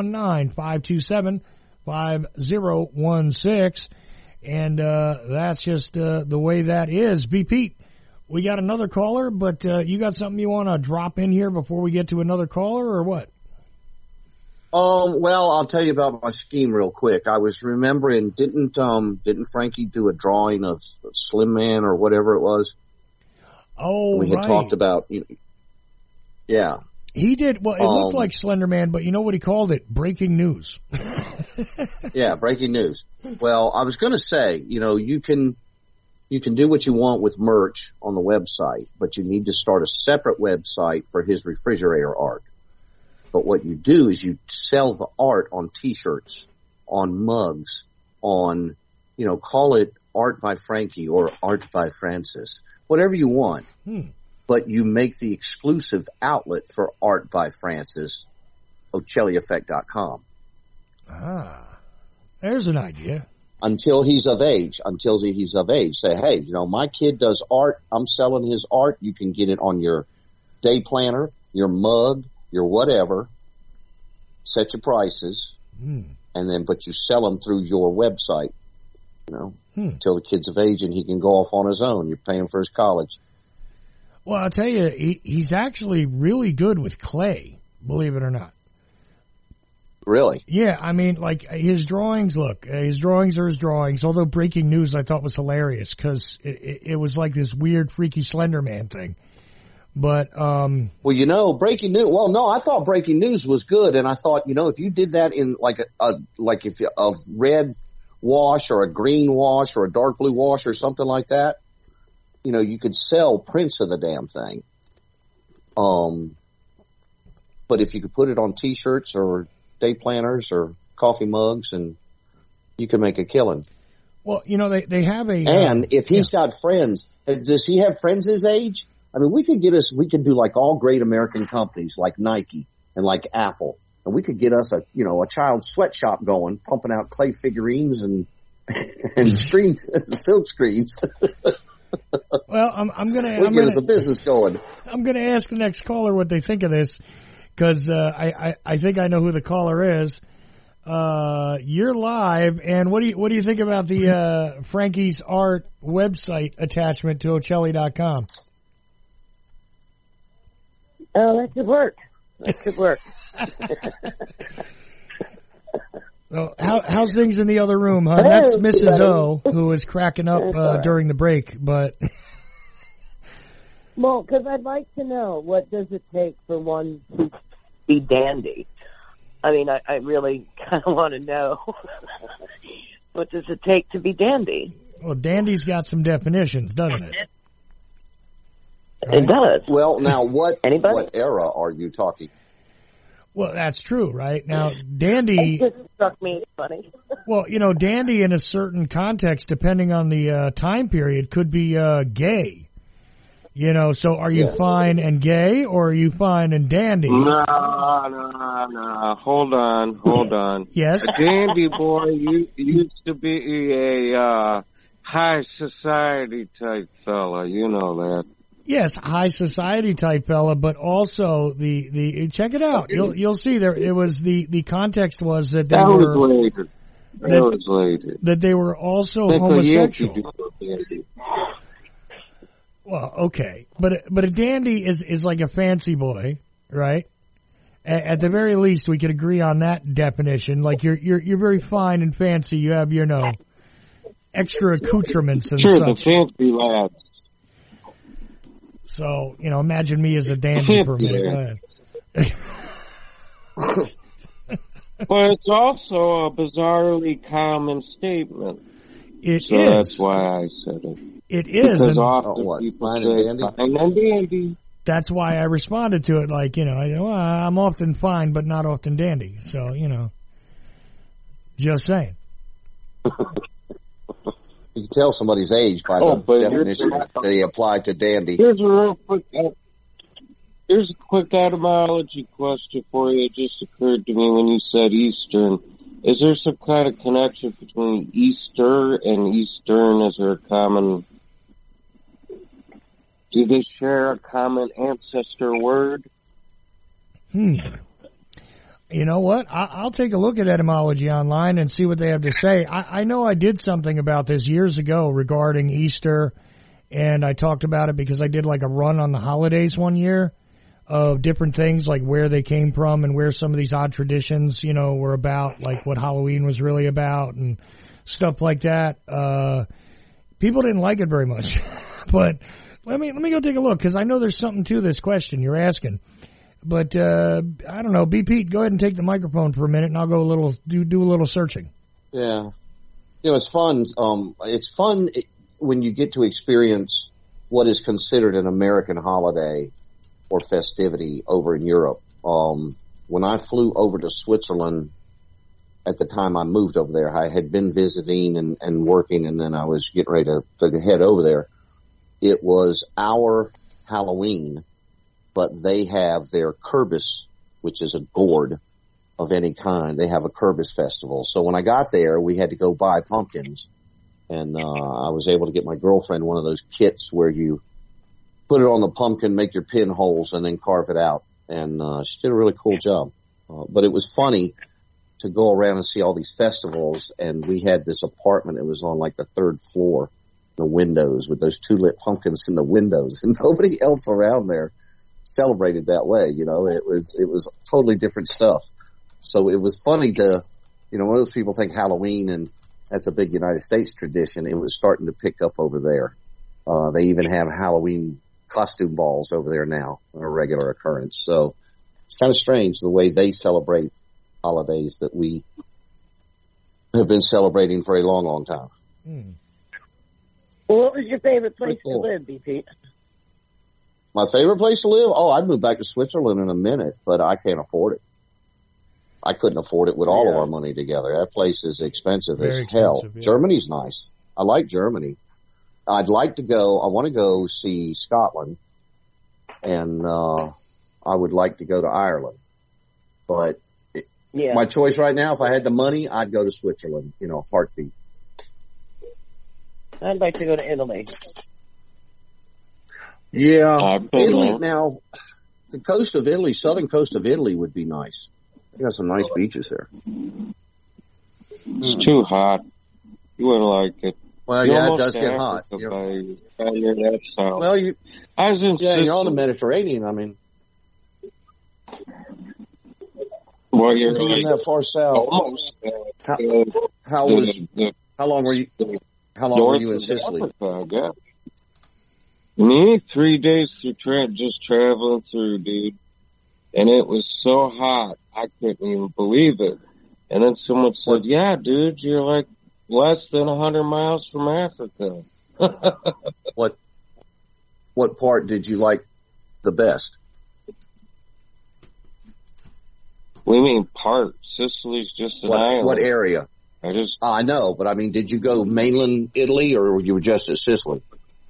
319-527-5016. And that's just the way that is. B. Pete, we got another caller, but you got something you want to drop in here before we get to another caller, or what? Well, I'll tell you about my scheme real quick. I was remembering, didn't Frankie do a drawing of Slim Man or whatever it was? Oh, we had talked about, yeah. He did. Well, it looked like Slender Man, but you know what he called it? Breaking news. Yeah, breaking news. Well, I was going to say, you can do what you want with merch on the website, but you need to start a separate website for his refrigerator art. But what you do is you sell the art on T-shirts, on mugs, on, call it Art by Frankie or Art by Francis, whatever you want. But you make the exclusive outlet for Art by Francis, OchelliEffect.com. Ah, there's an idea. Until he's of age. Say, hey, my kid does art. I'm selling his art. You can get it on your day planner, your mug, your whatever. Set your prices. And then, but you sell them through your website, until the kid's of age and he can go off on his own. You're paying for his college. Well, I'll tell you, he's actually really good with clay, believe it or not. Really? Yeah, I mean, like, his drawings are his drawings, although Breaking News I thought was hilarious because it was like this weird, freaky Slender Man thing. But, well, Breaking News, I thought Breaking News was good, and I thought, if you did that in like a red wash or a green wash or a dark blue wash or something like that, you could sell prints of the damn thing. But if you could put it on T-shirts or day planners or coffee mugs, and you can make a killing. Well, they have a... And if he's got friends, does he have friends his age? I mean, we could do like all great American companies like Nike and like Apple, and we could get us a child sweatshop going, pumping out clay figurines and silk screens. Well, I'm gonna get us a business going. I'm gonna ask the next caller what they think of this, because I think I know who the caller is. You're live, and what do you think about the Frankie's Art website attachment to Ochelli.com? Oh, that could work. Well, how's things in the other room, huh? That's Mrs. O, who was cracking up during the break, but... Well, because I'd like to know, what does it take for one to be dandy? I mean, I really kind of want to know. What does it take to be dandy? Well, dandy's got some definitions, doesn't it? Right? It does. Well, now, what era are you talking? Well, that's true, right? Now, dandy... It just struck me as funny. Well, dandy in a certain context, depending on the time period, could be gay. So are you fine and gay, or are you fine and dandy? No. Hold on. Yes? A dandy boy used to be a high society type fella. You know that. Yes, high society type fella, but also the check it out. You'll see there. It was the context was that they were later. That was later. That they were also homosexual. Well, okay, but a dandy is like a fancy boy, right? At the very least, we could agree on that definition. Like you're very fine and fancy. You have extra accoutrements and such. The fancy lads. So imagine me as a dandy for a minute. Go ahead. But it's also a bizarrely common statement. It so is. That's why I said it. It is. Because often people say, fine and dandy. That's why I responded to it like, I'm often fine, but not often dandy. So, just saying. You can tell somebody's age by the definition that they apply to dandy. Here's a quick etymology question for you. It just occurred to me when you said Eastern. Is there some kind of connection between Easter and Eastern? Is there a common... Do they share a common ancestor word? You know what? I'll take a look at etymology online and see what they have to say. I know I did something about this years ago regarding Easter, and I talked about it because I did like a run on the holidays one year of different things, like where they came from and where some of these odd traditions, were about, like what Halloween was really about and stuff like that. People didn't like it very much, but let me go take a look because I know there's something to this question you're asking. But I don't know. B. Pete, go ahead and take the microphone for a minute, and I'll go do a little searching. Yeah, it's fun. It's fun when you get to experience what is considered an American holiday or festivity over in Europe. When I flew over to Switzerland, at the time I moved over there, I had been visiting and working, and then I was getting ready to head over there. It was our Halloween, but they have their Kürbis, which is a gourd of any kind. They have a Kürbis festival. So when I got there, we had to go buy pumpkins, and I was able to get my girlfriend one of those kits where you put it on the pumpkin, make your pinholes, and then carve it out. And she did a really cool job. But it was funny to go around and see all these festivals, and we had this apartment. It was on like the third floor, the windows with those 2 lit pumpkins in the windows, and nobody else around there celebrated that way. It was totally different stuff. So it was funny to, most people think Halloween and that's a big United States tradition. It was starting to pick up over there. They even have Halloween costume balls over there now, a regular occurrence. So it's kind of strange the way they celebrate holidays that we have been celebrating for a long, long time. Well, what was your favorite place to live, BP? My favorite place to live? Oh, I'd move back to Switzerland in a minute, but I can't afford it. I couldn't afford it with all of our money together. That place is expensive as hell. Yeah. Germany's nice. I like Germany. I want to go see Scotland, and I would like to go to Ireland. But my choice right now, if I had the money, I'd go to Switzerland, heartbeat. I'd like to go to Italy. Yeah, Italy now, the coast of Italy, southern coast of Italy would be nice. You got some nice beaches there. It's too hot. You wouldn't like it. Well, it does get hot. Well, you're on the Mediterranean. I mean, well, you're like, that far south. Almost. How long were you in Sicily? Africa, I guess. Me, 3 days just traveling through, dude. And it was so hot, I couldn't even believe it. And then someone said, yeah, dude, you're like less than 100 miles from Africa. What part did you like the best? We mean part. Sicily's just an island. What area? I know, but I mean, did you go mainland Italy or you were just at Sicily?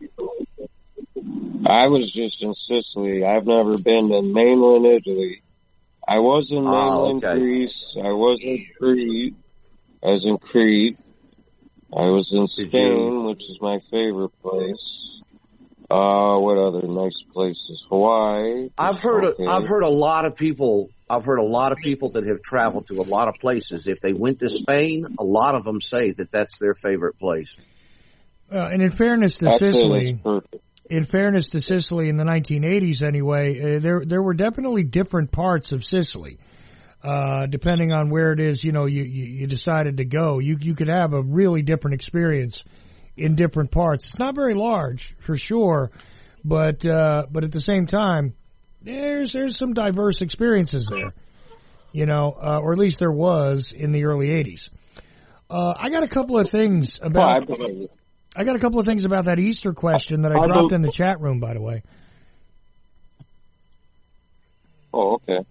I was just in Sicily. I've never been to mainland Italy. I was in mainland Greece. I was in Crete. I was in Crete. I was in Spain, which is my favorite place. What other nice places? Hawaii. I've heard a lot of people that have traveled to a lot of places. If they went to Spain, a lot of them say that that's their favorite place. And in fairness to Sicily, in the 1980s anyway, there were definitely different parts of Sicily. Depending on where it is, you decided to go, you could have a really different experience in different parts. It's not very large, for sure, but at the same time, there's some diverse experiences there, or at least there was in the early 80s. I got a couple of things about that Easter question that I dropped in the chat room, by the way. Oh, okay.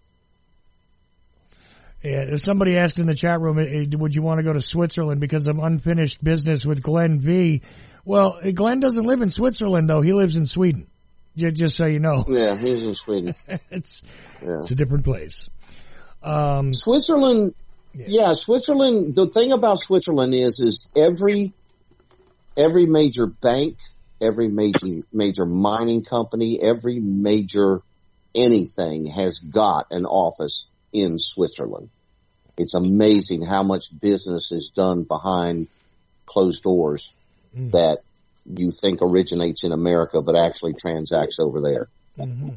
Yeah, somebody asked in the chat room, would you want to go to Switzerland because of unfinished business with Glenn V? Well, Glenn doesn't live in Switzerland, though. He lives in Sweden, just so you know. Yeah, he's in Sweden. It's a different place. Switzerland, Switzerland, the thing about Switzerland is every major bank, every major mining company, every major anything has got an office in Switzerland. It's amazing how much business is done behind closed doors that you think originates in America, but actually transacts over there. Mm-hmm.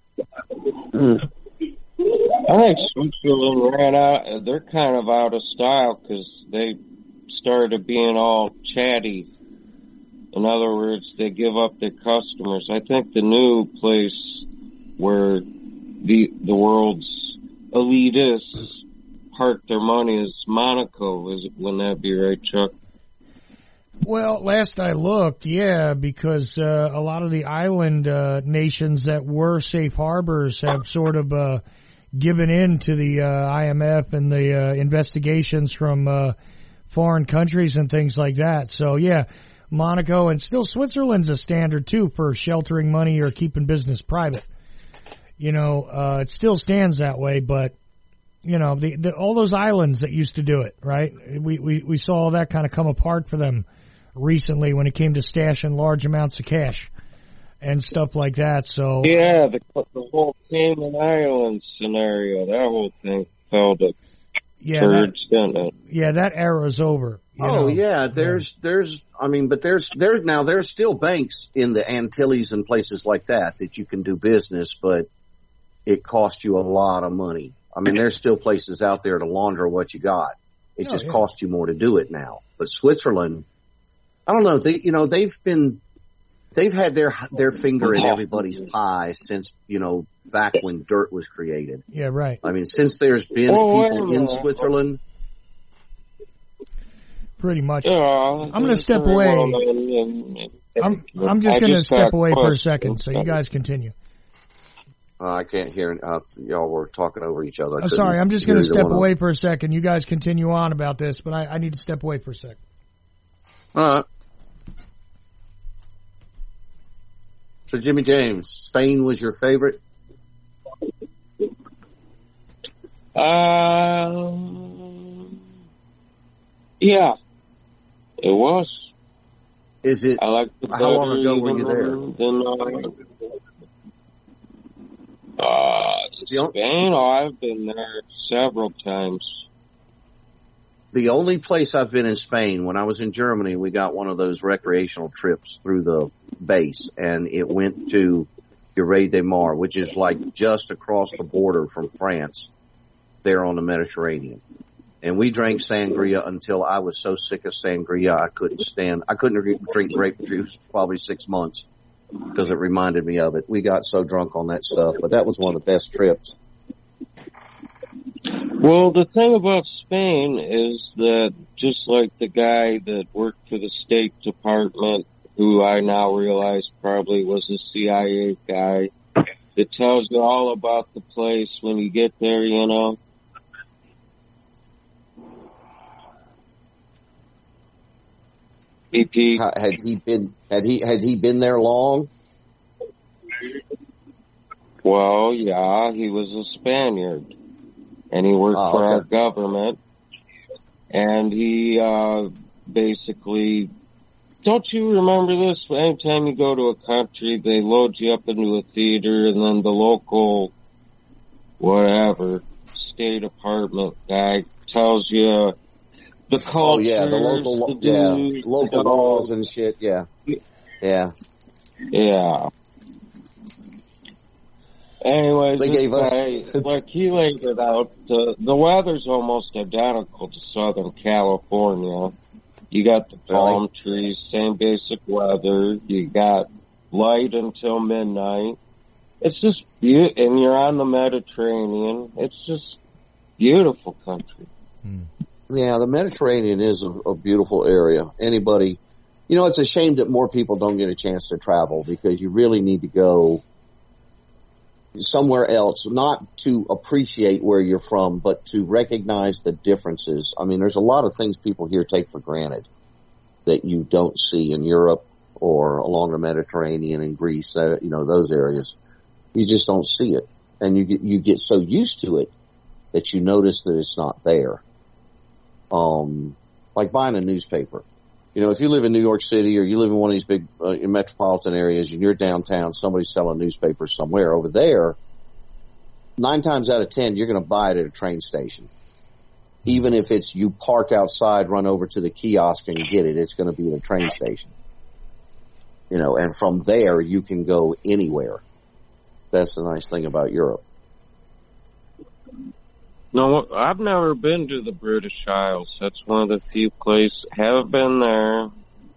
I think Switzerland ran out. They're kind of out of style because they started being all chatty. In other words, they give up their customers. I think the new place where the world's elitists park their money is Monaco. Wouldn't that be right, Chuck? Well, last I looked, yeah, because a lot of the island nations that were safe harbors have sort of given in to the IMF and the investigations from foreign countries and things like that. So, yeah, Monaco and still Switzerland's a standard, too, for sheltering money or keeping business private. It still stands that way, but, all those islands that used to do it, right? We saw all that kind of come apart for them recently when it came to stashing large amounts of cash and stuff like that. So yeah, the whole Cayman Islands scenario, that whole thing fell to thirds, didn't it? Yeah, that era's over. There's still banks in the Antilles and places like that you can do business, but it costs you a lot of money. I mean, there's still places out there to launder what you got. It just costs you more to do it now. But Switzerland, I don't know. They've had their finger in everybody's pie since, back when dirt was created. Yeah, right. I mean, since there's been people in Switzerland. Pretty much. I'm going to step away. I'm just going to step away for a second, so you guys continue. I can't hear. Y'all were talking over each other. Sorry, I'm just going to step away for a second. You guys continue on about this, but I need to step away for a second. All right. So, Jimmy James, Spain was your favorite? Yeah, it was. Is it? I like how long ago were you there? Spain, I've been there several times. The only place I've been in Spain, when I was in Germany, we got one of those recreational trips through the base, and it went to Lloret de Mar, which is like just across the border from France, there on the Mediterranean. And we drank sangria until I was so sick of sangria I couldn't drink grape juice for probably 6 months because it reminded me of it. We got so drunk on that stuff, but that was one of the best trips. Well, the thing about Spain is that just like the guy that worked for the State Department, who I now realize probably was a CIA guy, It tells you all about the place when you get there, you know. EP. Had he been there long? Well, yeah, he was a Spaniard, and he worked for our government, and he basically, don't you remember this? Anytime you go to a country, they load you up into a theater, and then the local, whatever, State Department guy tells you the culture. Oh, yeah, the local laws and shit, yeah. Yeah. Anyways, they gave us like he laid it out. The weather's almost identical to Southern California. You got the palm trees, same basic weather. You got light until midnight. It's just beautiful, and you're on the Mediterranean. It's just beautiful country. Yeah, the Mediterranean is a beautiful area. Anybody, you know, it's a shame that more people don't get a chance to travel because you really need to go somewhere else, not to appreciate where you're from, but to recognize the differences. I mean, there's a lot of things people here take for granted that you don't see in Europe or along the Mediterranean and Greece, you know, those areas. You just don't see it. And you get so used to it that you notice that it's not there. Like buying a newspaper. You know, if you live in New York City or you live in one of these big metropolitan areas and you're downtown, somebody's selling newspapers somewhere. Over there, 9 times out of 10, you're going to buy it at a train station. Even if it's you park outside, run over to the kiosk and get it, it's going to be at a train station. You know, and from there you can go anywhere. That's the nice thing about Europe. No, I've never been to the British Isles. That's one of the few places. Have been there.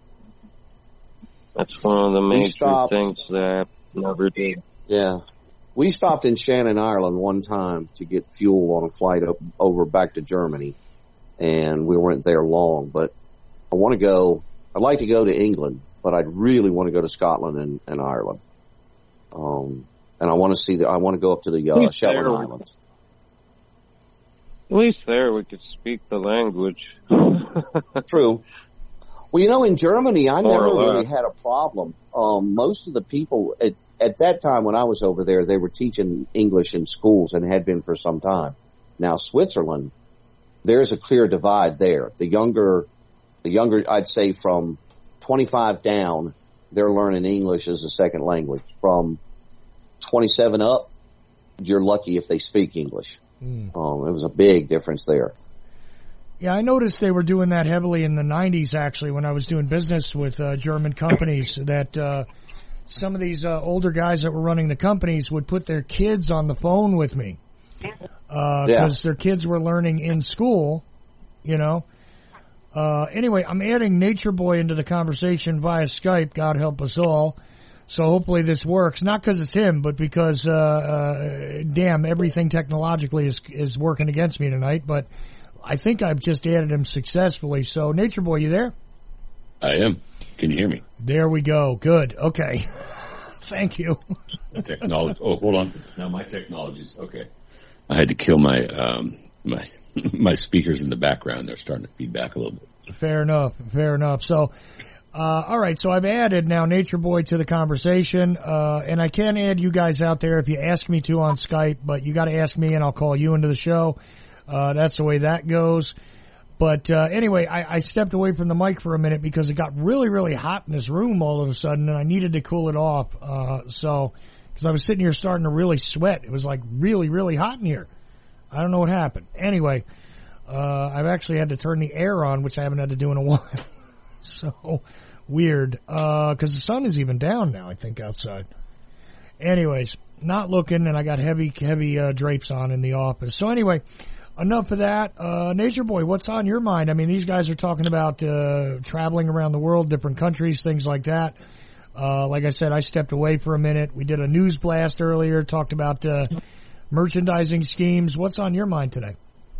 That's one of the major things that I never did. Yeah. We stopped in Shannon, Ireland one time to get fuel on a flight over back to Germany. And we weren't there long, but I want to go. I'd like to go to England, but I'd really want to go to Scotland and Ireland. And I want to go up to the Shetland Islands. At least there we could speak the language. True. Well, you know, in Germany, I never really had a problem. Most of the people at that time when I was over there, they were teaching English in schools and had been for some time. Now, Switzerland, there's a clear divide there. The younger, I'd say from 25 down, they're learning English as a second language. From 27 up, you're lucky if they speak English. It was a big difference there. Yeah, I noticed they were doing that heavily in the 90s, actually, when I was doing business with German companies, that some of these older guys that were running the companies would put their kids on the phone with me because their kids were learning in school, you know. Anyway, I'm adding Nature Boy into the conversation via Skype, God help us all. So hopefully this works, not because it's him, but because, damn, everything technologically is working against me tonight. But I think I've just added him successfully. So, Nature Boy, you there? I am. Can you hear me? There we go. Good. Okay. Thank you. Technology. Oh, hold on. Now my technology's okay. I had to kill my my speakers in the background. They're starting to feed back a little bit. Fair enough. So. All right, so I've added now Nature Boy to the conversation, and I can add you guys out there if you ask me to on Skype, but you got to ask me and I'll call you into the show. That's the way that goes. But anyway, I stepped away from the mic for a minute because it got really, really hot in this room all of a sudden, and I needed to cool it off. So, because I was sitting here starting to really sweat. It was like really, really hot in here. I don't know what happened. Anyway, I've actually had to turn the air on, which I haven't had to do in a while. So weird, because the sun is even down now, I think, outside. Anyways, not looking, and I got heavy drapes on in the office. So anyway, enough of that. Nature Boy, what's on your mind? I mean, these guys are talking about traveling around the world, different countries, things like that. Like I said, I stepped away for a minute. We did a news blast earlier, talked about merchandising schemes. What's on your mind today?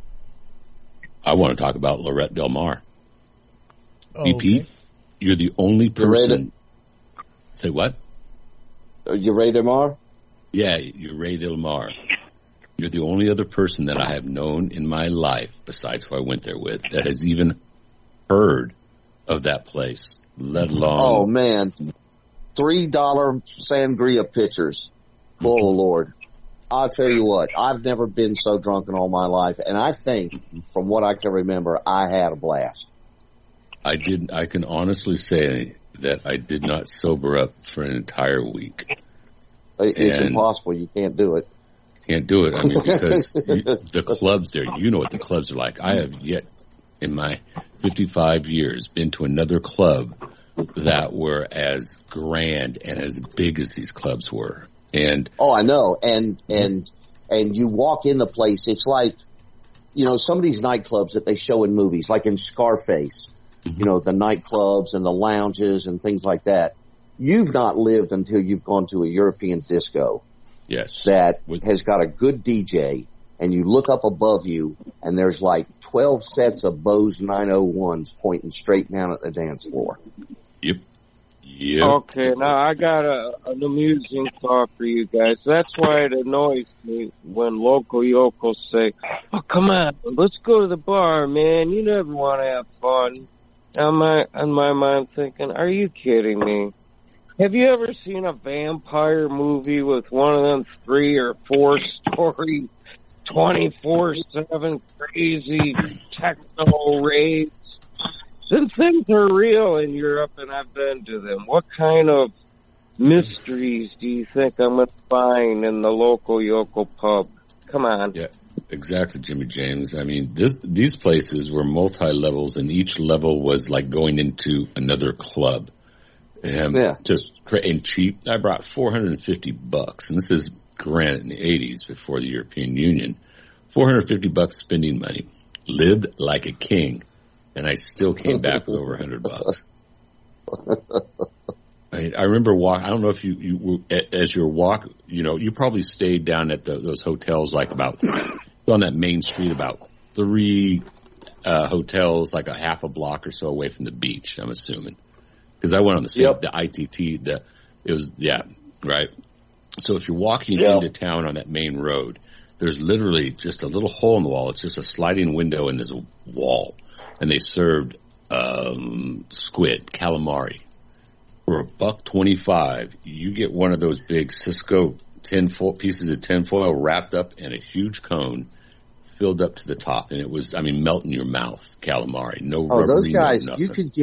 I want to talk about Lorette Del Mar. Oh, EP, okay. You're the only person. Say what? You Ray Del Mar? Yeah, you're Ray Del Mar. You're the only other person that I have known in my life, besides who I went there with, that has even heard of that place, let alone... Oh, man. $3 sangria pitchers. Oh, Lord. I'll tell you what, I've never been so drunk in all my life, and I think, from what I can remember, I had a blast. I can honestly say that I did not sober up for an entire week. It's impossible. You can't do it. Can't do it. I mean, because the clubs there, you know what the clubs are like. I have yet, in my 55 years, been to another club that were as grand and as big as these clubs were. And oh, I know. And you walk in the place, it's like, you know, some of these nightclubs that they show in movies, like in Scarface, you know, the nightclubs and the lounges and things like that. You've not lived until you've gone to a European disco. Yes. That has got a good DJ, and you look up above you, and there's like 12 sets of Bose 901s pointing straight down at the dance floor. Yep. Okay, now I got an amusing thought for you guys. That's why it annoys me when local yokels say, "Oh, come on, let's go to the bar, man. You never want to have fun." In my mind thinking, are you kidding me? Have you ever seen a vampire movie with one of them 3 or 4 story, 24/7 crazy techno raves? Them things are real in Europe, and I've been to them. What kind of mysteries do you think I'm going to find in the local yokel pub? Come on. Yeah, exactly, Jimmy James. I mean, these places were multi-levels, and each level was like going into another club. Just and cheap. I brought $450, and this is granted in the 80s before the European Union. $450 spending money. Lived like a king. And I still came back with over $100. I remember I don't know if you as you're you probably stayed down at those hotels like about on that main street, about 3 hotels, like a half a block or so away from the beach. I'm assuming because I went on the ITT. Right. So if you're walking into town on that main road, there's literally just a little hole in the wall. It's just a sliding window and there's a wall. And they served squid, calamari. For $1.25, you get one of those big Cisco pieces of tinfoil wrapped up in a huge cone, filled up to the top, and it was, melt in your mouth. Calamari, no. Oh, those guys! You could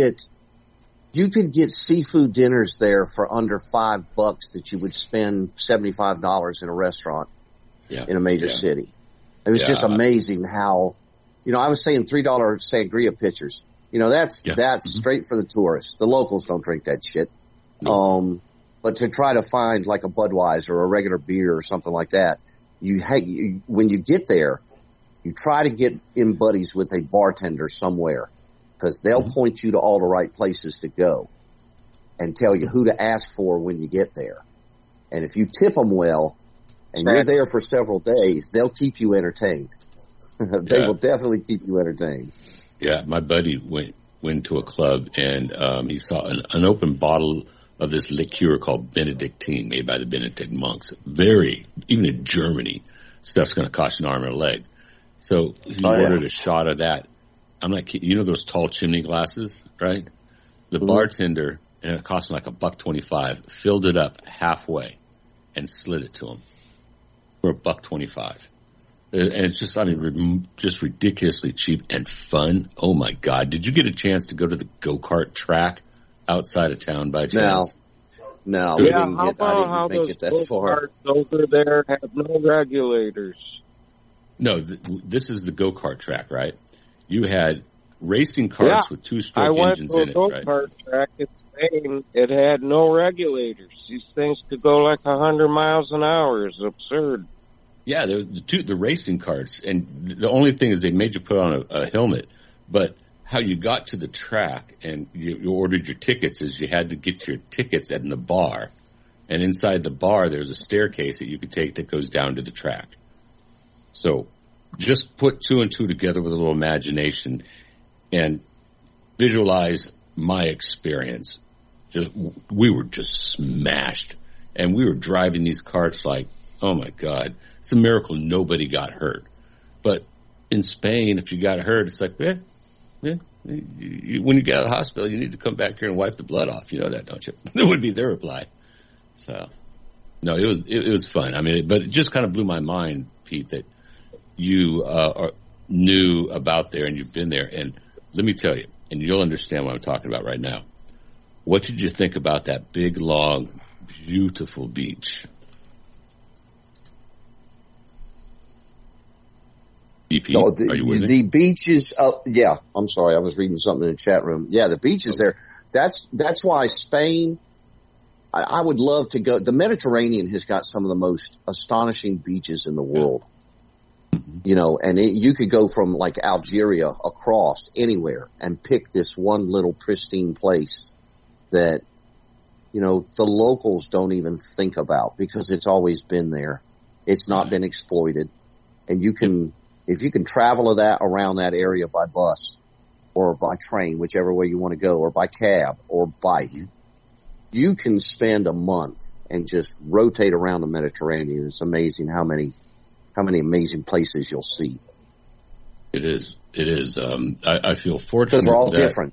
get seafood dinners there for under $5 that you would spend $75 in a restaurant in a major city. It was just amazing how. You know, I was saying $3 sangria pitchers. You know, that's straight for the tourists. The locals don't drink that shit. No. But to try to find like a Budweiser or a regular beer or something like that, when you get there, you try to get in buddies with a bartender somewhere because they'll point you to all the right places to go and tell you who to ask for when you get there. And if you tip them well and you're there for several days, they'll keep you entertained. They will definitely keep you entertained. Yeah, my buddy went to a club and he saw an open bottle of this liqueur called Benedictine, made by the Benedict monks. Even in Germany, stuff's going to cost you an arm and a leg. So he ordered a shot of that. I'm not kidding. You know those tall chimney glasses, right? The bartender, and it cost him like $1.25, filled it up halfway and slid it to him for $1.25. And it's just, just ridiculously cheap and fun. Oh my God. Did you get a chance to go to the go-kart track outside of town by chance? No. Yeah, how about how those go-karts over there have no regulators? No, this is the go-kart track, right? You had racing carts with 2-stroke engines in it, right? I went to a go-kart track in Spain. It had no regulators. These things could go like 100 miles an hour. It's absurd. Yeah, the racing carts, and the only thing is they made you put on a helmet. But how you got to the track and you ordered your tickets is you had to get your tickets in the bar, and inside the bar there's a staircase that you could take that goes down to the track. So just put 2 and 2 together with a little imagination and visualize my experience. We were just smashed, and we were driving these carts like Oh my God. It's a miracle nobody got hurt. But in Spain, if you got hurt, it's like, when you get out of the hospital, you need to come back here and wipe the blood off. You know that, don't you? That would be their reply. So, no, it was fun. I mean, but it just kind of blew my mind, Pete, that you knew about there and you've been there. And let me tell you, and you'll understand what I'm talking about right now. What did you think about that big, long, beautiful beach? DP, are you with me? The beaches, yeah, I'm sorry, I was reading something in the chat room. Yeah, the beaches there. That's why Spain, I would love to go. The Mediterranean has got some of the most astonishing beaches in the world. You know, and you could go from like Algeria across anywhere and pick this one little pristine place that, you know, the locals don't even think about because it's always been there. It's not been exploited. And if you can travel around that area by bus or by train, whichever way you want to go, or by cab or bike, you can spend a month and just rotate around the Mediterranean. It's amazing how many amazing places you'll see. It is. I feel fortunate. Because they're all different.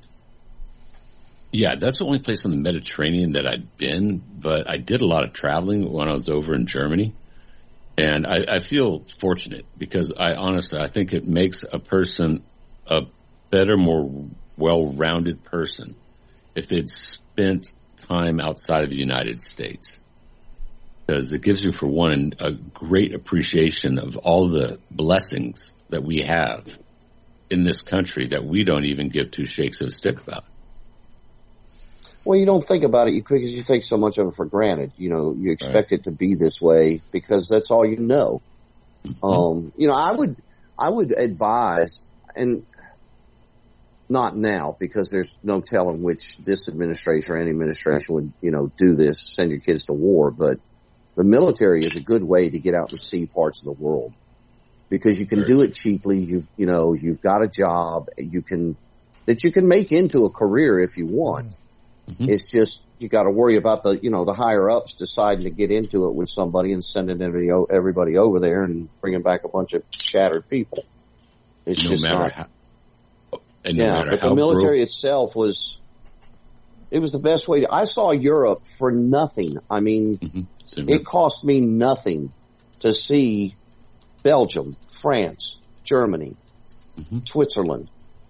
Yeah, that's the only place in the Mediterranean that I'd been, but I did a lot of traveling when I was over in Germany. And I feel fortunate because I think it makes a person a better, more well-rounded person if they'd spent time outside of the United States. Because it gives you, for one, a great appreciation of all the blessings that we have in this country that we don't even give two shakes of a stick about. Well, you don't think about it because you take so much of it for granted. You know, you expect it to be this way because that's all you know. Mm-hmm. You know, I would advise, and not now because there's no telling which this administration or any administration would, you know, do this, send your kids to war. But the military is a good way to get out and see parts of the world because you can do it cheaply. You've got a job that you can make into a career if you want. Mm-hmm. It's just you got to worry about the higher ups deciding to get into it with somebody and sending everybody over there and bringing back a bunch of shattered people. It's no just matter not. But the military itself was the best way. I saw Europe for nothing. I mean, it cost me nothing to see Belgium, France, Germany, Switzerland.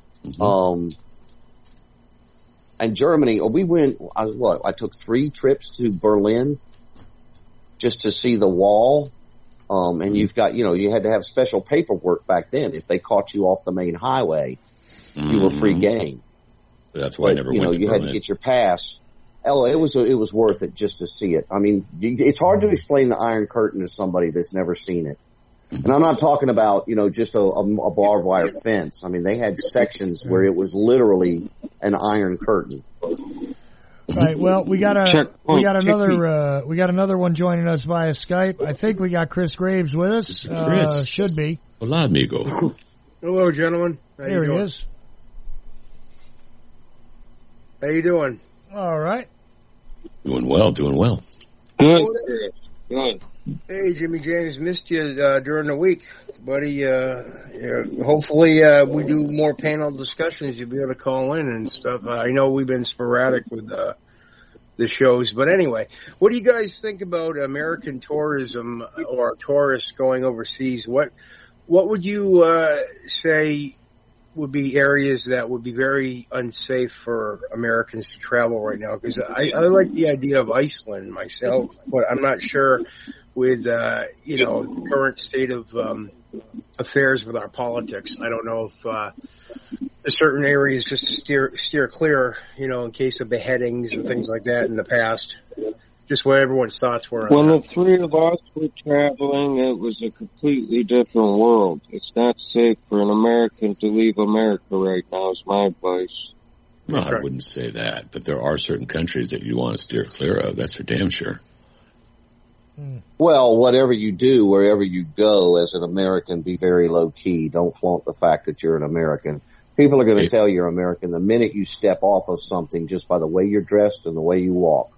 And Germany, we went, I took 3 trips to Berlin just to see the wall. And you've got, you had to have special paperwork back then. If they caught you off the main highway, you were free game. That's why I never went to Berlin. You had to get your pass. It was worth it just to see it. I mean, it's hard to explain the Iron Curtain to somebody that's never seen it. And I'm not talking about, just a barbed wire fence. I mean, they had sections where it was literally an iron curtain. Right. Well, we got another one joining us via Skype. I think we got Chris Graves with us. Chris. Should be. Hola, amigo. Hello, gentlemen. There he is. How you doing? All right. Doing well. Good. Good. Hey, Jimmy James, missed you during the week, buddy. Hopefully we do more panel discussions. You'll be able to call in and stuff. I know we've been sporadic with the shows, but anyway, what do you guys think about American tourism or tourists going overseas? What would you say would be areas that would be very unsafe for Americans to travel right now? Because I like the idea of Iceland myself, but I'm not sure with, the current state of affairs with our politics. I don't know if certain areas just steer clear, in case of beheadings and things like that in the past. Just what everyone's thoughts were. When the 3 of us were traveling, it was a completely different world. It's not safe for an American to leave America right now, is my advice. No, I wouldn't say that, but there are certain countries that you want to steer clear of. That's for damn sure. Well, whatever you do, wherever you go as an American, be very low key. Don't flaunt the fact that you're an American. People are going to tell you're American the minute you step off of something just by the way you're dressed and the way you walk.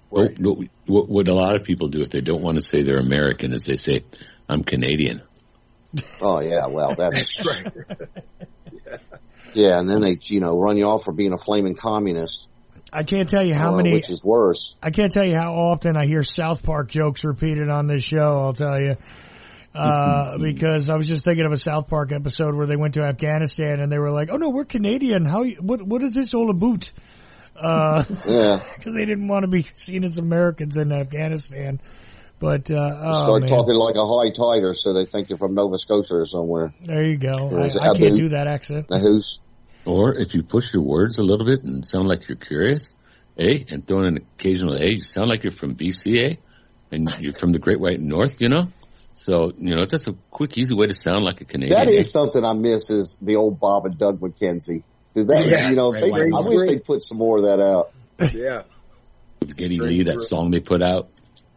Right. What a lot of people do if they don't want to say they're American is they say, I'm Canadian. Oh, yeah, well, that's right. Yeah, and then they, run you off for being a flaming communist. I can't tell you how many, which is worse. I can't tell you how often I hear South Park jokes repeated on this show, I'll tell you. Because I was just thinking of a South Park episode where they went to Afghanistan and they were like, oh no, we're Canadian. What is this all about? Yeah. Cause they didn't want to be seen as Americans in Afghanistan. But, start talking like a high tider so they think you're from Nova Scotia or somewhere. There you go. I can't do that accent. Or if you push your words a little bit and sound like you're curious, and throw in an occasional you sound like you're from BCA and you're from the Great White North, So, that's a quick, easy way to sound like a Canadian. That is something I miss is the old Bob and Doug McKenzie. I wish they'd put some more of that out. Yeah. With Geddy Lee, that song they put out.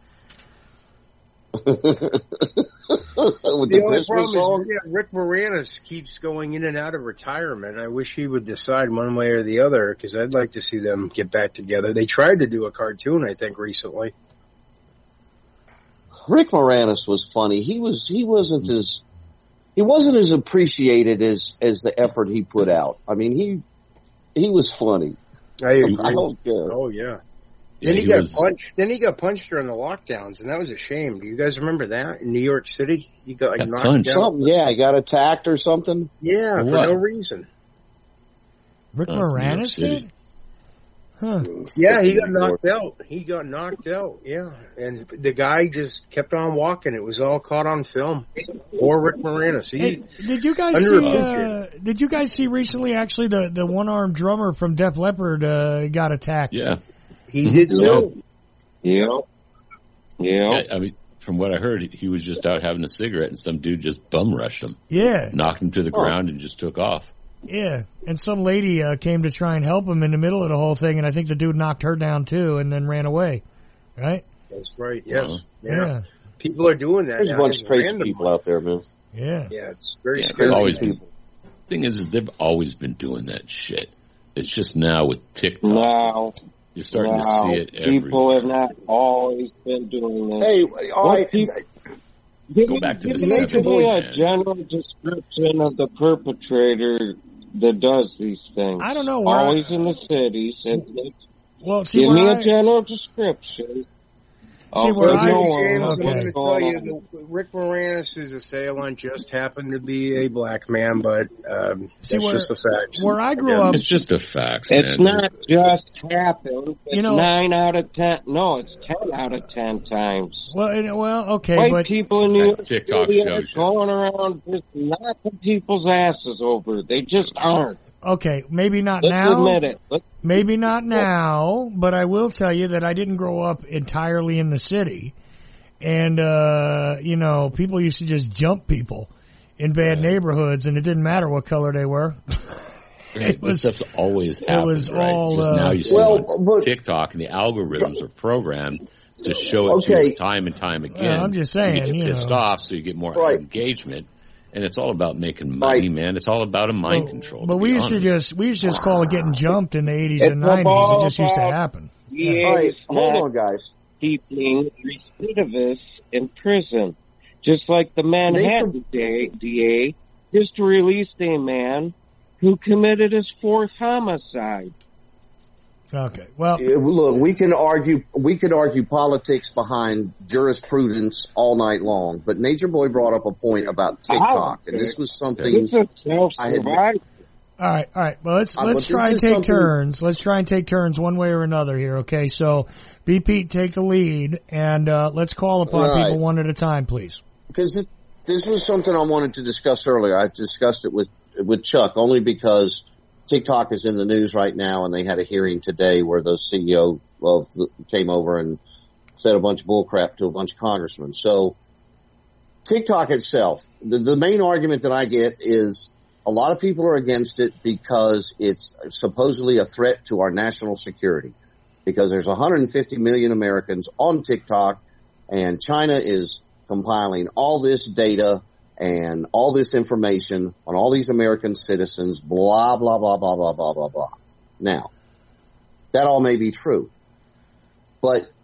The only problem is, Rick Moranis keeps going in and out of retirement. I wish he would decide one way or the other, because I'd like to see them get back together. They tried to do a cartoon, I think, recently. Rick Moranis was funny. He wasn't as appreciated as the effort he put out. I mean, he was funny. I agree. Oh yeah. Then he got punched. Then he got punched during the lockdowns, and that was a shame. Do you guys remember that in New York City? He got knocked punched. down. Something, yeah, he got attacked or something. Yeah, for no reason. Rick Moranis did? Huh. Yeah, he got knocked out. He got knocked out. Yeah, and the guy just kept on walking. It was all caught on film. Poor Rick Moranis. Did you guys see recently? Actually, the one-armed drummer from Def Leppard got attacked. Yeah. He did too. Yeah. I mean, from what I heard, he was just out having a cigarette and some dude just bum rushed him. Yeah. Knocked him to the ground and just took off. Yeah. And some lady came to try and help him in the middle of the whole thing, and I think the dude knocked her down too and then ran away. Right? That's right. Yes. Yeah. People are doing that. There's now. a bunch of crazy people out there, man. Yeah. Yeah, it's very scary. The thing is they've always been doing that shit. It's just now with TikTok. No. You're starting to see it everywhere. People have not always been doing this. Hey, go back to the 70s. Give me a general description of the perpetrator that does these things. I don't know. Always in the cities. Give me a general description. I'm going to tell you, Rick Moranis' assailant just happened to be a black man, but that's just a fact. Where I grew up, it's just a fact. It's not just happened. It's 9 out of 10. No, it's 10 out of 10 times. Well, okay, White people in New York TikTok City are shows going around just knocking people's asses over. They just aren't. Okay, maybe not Let's now. admit it. Maybe not now, but I will tell you that I didn't grow up entirely in the city. And, people used to just jump people in bad neighborhoods, and it didn't matter what color they were. This stuff's always happened, it was right? all, just now you see on TikTok, and the algorithms are programmed to show it to you time and time again. I'm just saying. You get pissed off, so you get more engagement. And it's all about making money, man. It's all about a mind control. But we used to just call it getting jumped in the 80s and 90s. It just used to happen. All right, hold on, guys. Keeping recidivists in prison. Just like the Manhattan DA just released a man who committed his 4th homicide. Okay. Well, look, we can argue politics behind jurisprudence all night long, but Nature Boy brought up a point about TikTok, and this was something I had. All right. Well, let's try and take turns. Let's try and take turns one way or another here. Okay. So, B. Pete, take the lead, and let's call upon people one at a time, please. Because this was something I wanted to discuss earlier. I discussed it with Chuck only because TikTok is in the news right now, and they had a hearing today where the CEO came over and said a bunch of bullcrap to a bunch of congressmen. So TikTok itself, the main argument that I get is a lot of people are against it because it's supposedly a threat to our national security, because there's 150 million Americans on TikTok, and China is compiling all this data and all this information on all these American citizens, blah, blah, blah, blah, blah, blah, blah, blah. Now, that all may be true. But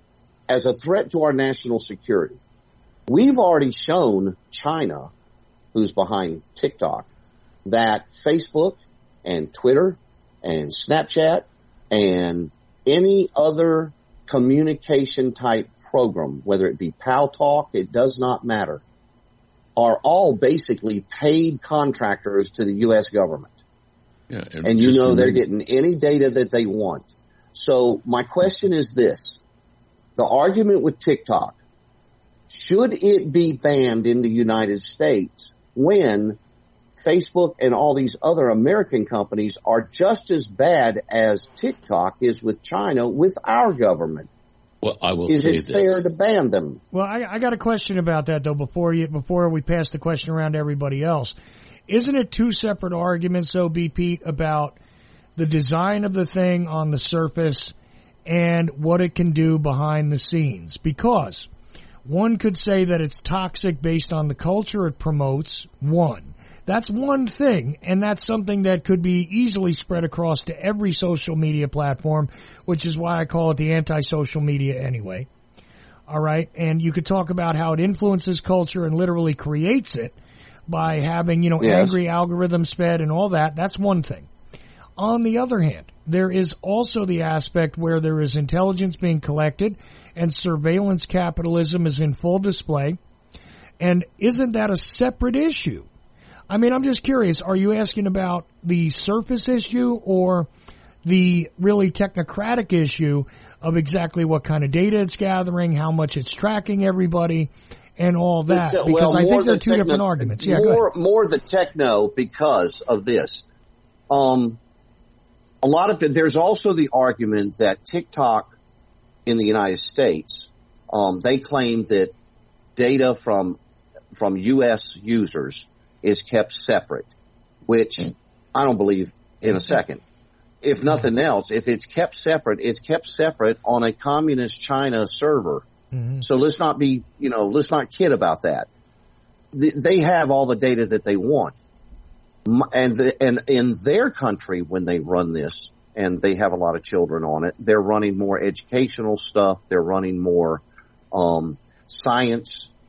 as a threat to our national security. We've already shown China, who's behind TikTok, that Facebook and Twitter and Snapchat and any other communication type program, whether it be Paltalk, it does not matter, are all basically paid contractors to the U.S. government. Yeah, and you know they're getting any data that they want. So my question is this. The argument with TikTok, should it be banned in the United States when Facebook and all these other American companies are just as bad as TikTok is with China with our government? Well, I will is say it fair to ban them? Well, I got a question about that though before we pass the question around to everybody else. Isn't it two separate arguments though, B. Pete, about the design of the thing on the surface and what it can do behind the scenes? Because one could say that it's toxic based on the culture it promotes, one. That's one thing, and that's something that could be easily spread across to every social media platform, which is why I call it the anti-social media anyway. All right? And you could talk about how it influences culture and literally creates it by having, angry algorithms fed and all that. That's one thing. On the other hand, there is also the aspect where there is intelligence being collected and surveillance capitalism is in full display. And isn't that a separate issue? I mean, I'm just curious, are you asking about the surface issue or the really technocratic issue of exactly what kind of data it's gathering, how much it's tracking everybody, and all that? Because I think there are two different arguments. Yeah, more the techno because of this. There's also the argument that TikTok in the United States, they claim that data from U.S. users is kept separate, which I don't believe in a second. If nothing else, if it's kept separate on a communist China server. Mm-hmm. So let's not kid about that. They have all the data that they want. And in their country, when they run this, and they have a lot of children on it, they're running more educational stuff. They're running more, science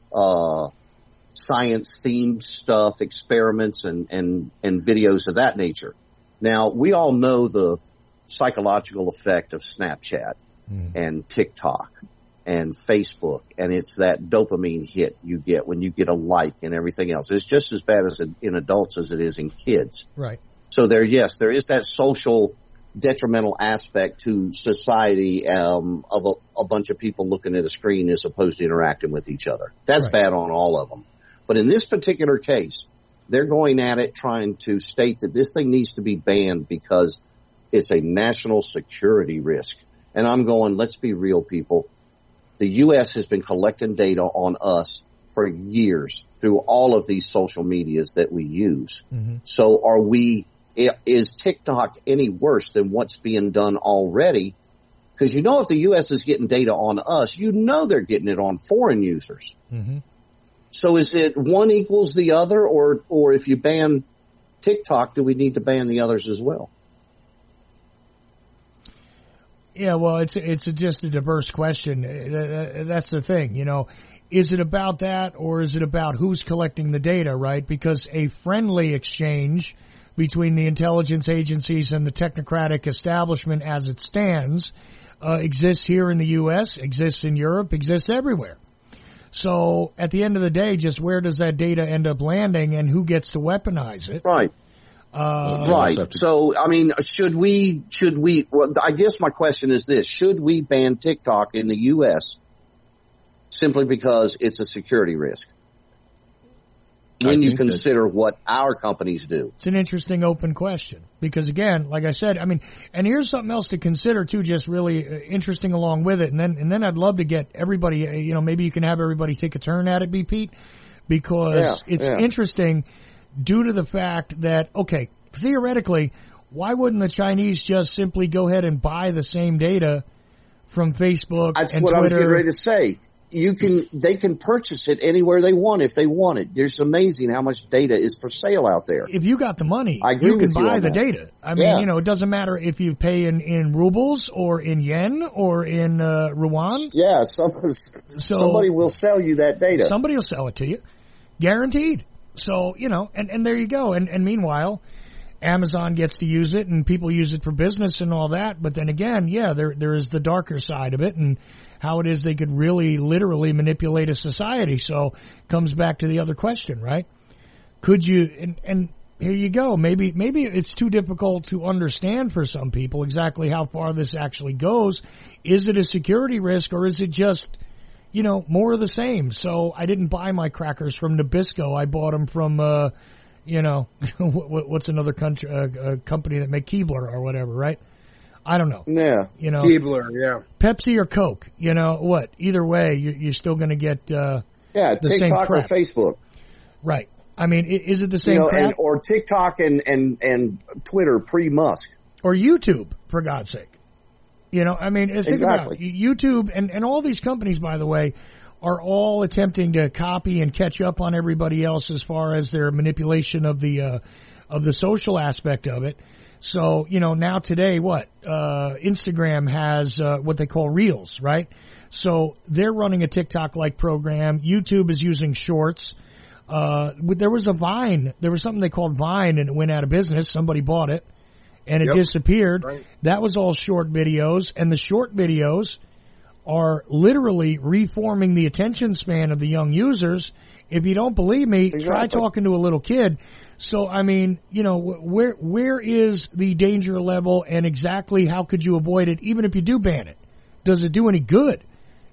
themed stuff, experiments and videos of that nature. Now, we all know the psychological effect of Snapchat and TikTok and Facebook, and it's that dopamine hit you get when you get a like and everything else. It's just as bad as in adults as it is in kids. Right. So there is that social detrimental aspect to society of a bunch of people looking at a screen as opposed to interacting with each other. That's bad on all of them. But in this particular case, they're going at it trying to state that this thing needs to be banned because it's a national security risk. And I'm going, let's be real, people. The U.S. has been collecting data on us for years through all of these social medias that we use. Mm-hmm. So is TikTok any worse than what's being done already? Because if the U.S. is getting data on us, they're getting it on foreign users. Mm-hmm. So is it one equals the other, or if you ban TikTok, do we need to ban the others as well? Yeah, well, it's just a diverse question. That's the thing, Is it about that, or is it about who's collecting the data, right? Because a friendly exchange between the intelligence agencies and the technocratic establishment as it stands exists here in the U.S., exists in Europe, exists everywhere. So at the end of the day, just where does that data end up landing and who gets to weaponize it? Right. Right. So, I mean, should we, I guess my question is this, should we ban TikTok in the U.S. simply because it's a security risk? When you consider what our companies do. It's an interesting open question because again, like I said, I mean, and here's something else to consider too, just really interesting along with it. And then I'd love to get everybody, maybe you can have everybody take a turn at it, B. Pete, because it's interesting due to the fact that, okay, theoretically, why wouldn't the Chinese just simply go ahead and buy the same data from Facebook and Twitter? That's what I was getting ready to say. they can purchase it anywhere they want if they want it. It's amazing how much data is for sale out there. If you got the money, I agree you can with you buy on the that. data. I mean, it doesn't matter if you pay in rubles or in yen or in Rwanda. Yeah, somebody will sell you that data. Somebody will sell it to you. Guaranteed. So, and there you go. And meanwhile, Amazon gets to use it and people use it for business and all that. But then again, there is the darker side of it and how it is they could really literally manipulate a society. So comes back to the other question, right? Could you, and here you go. Maybe it's too difficult to understand for some people exactly how far this actually goes. Is it a security risk or is it just, more of the same? So I didn't buy my crackers from Nabisco. I bought them from, what's another company that make Keebler or whatever, right? I don't know. Yeah. Keebler, yeah. Pepsi or Coke, what? Either way, you're still going to get, the TikTok same crap. or Facebook. Right. I mean, is it the same crap? Or TikTok and Twitter pre-Musk. Or YouTube, for God's sake. Think about it. YouTube and all these companies, by the way, are all attempting to copy and catch up on everybody else as far as their manipulation of the social aspect of it. So, now today, Instagram has what they call Reels, right? So they're running a TikTok-like program. YouTube is using Shorts. There was a Vine. There was something they called Vine, and it went out of business. Somebody bought it, and it disappeared. Right. That was all short videos, and the short videos are literally reforming the attention span of the young users. If you don't believe me, try talking to a little kid. So, I mean, where is the danger level and exactly how could you avoid it even if you do ban it? Does it do any good?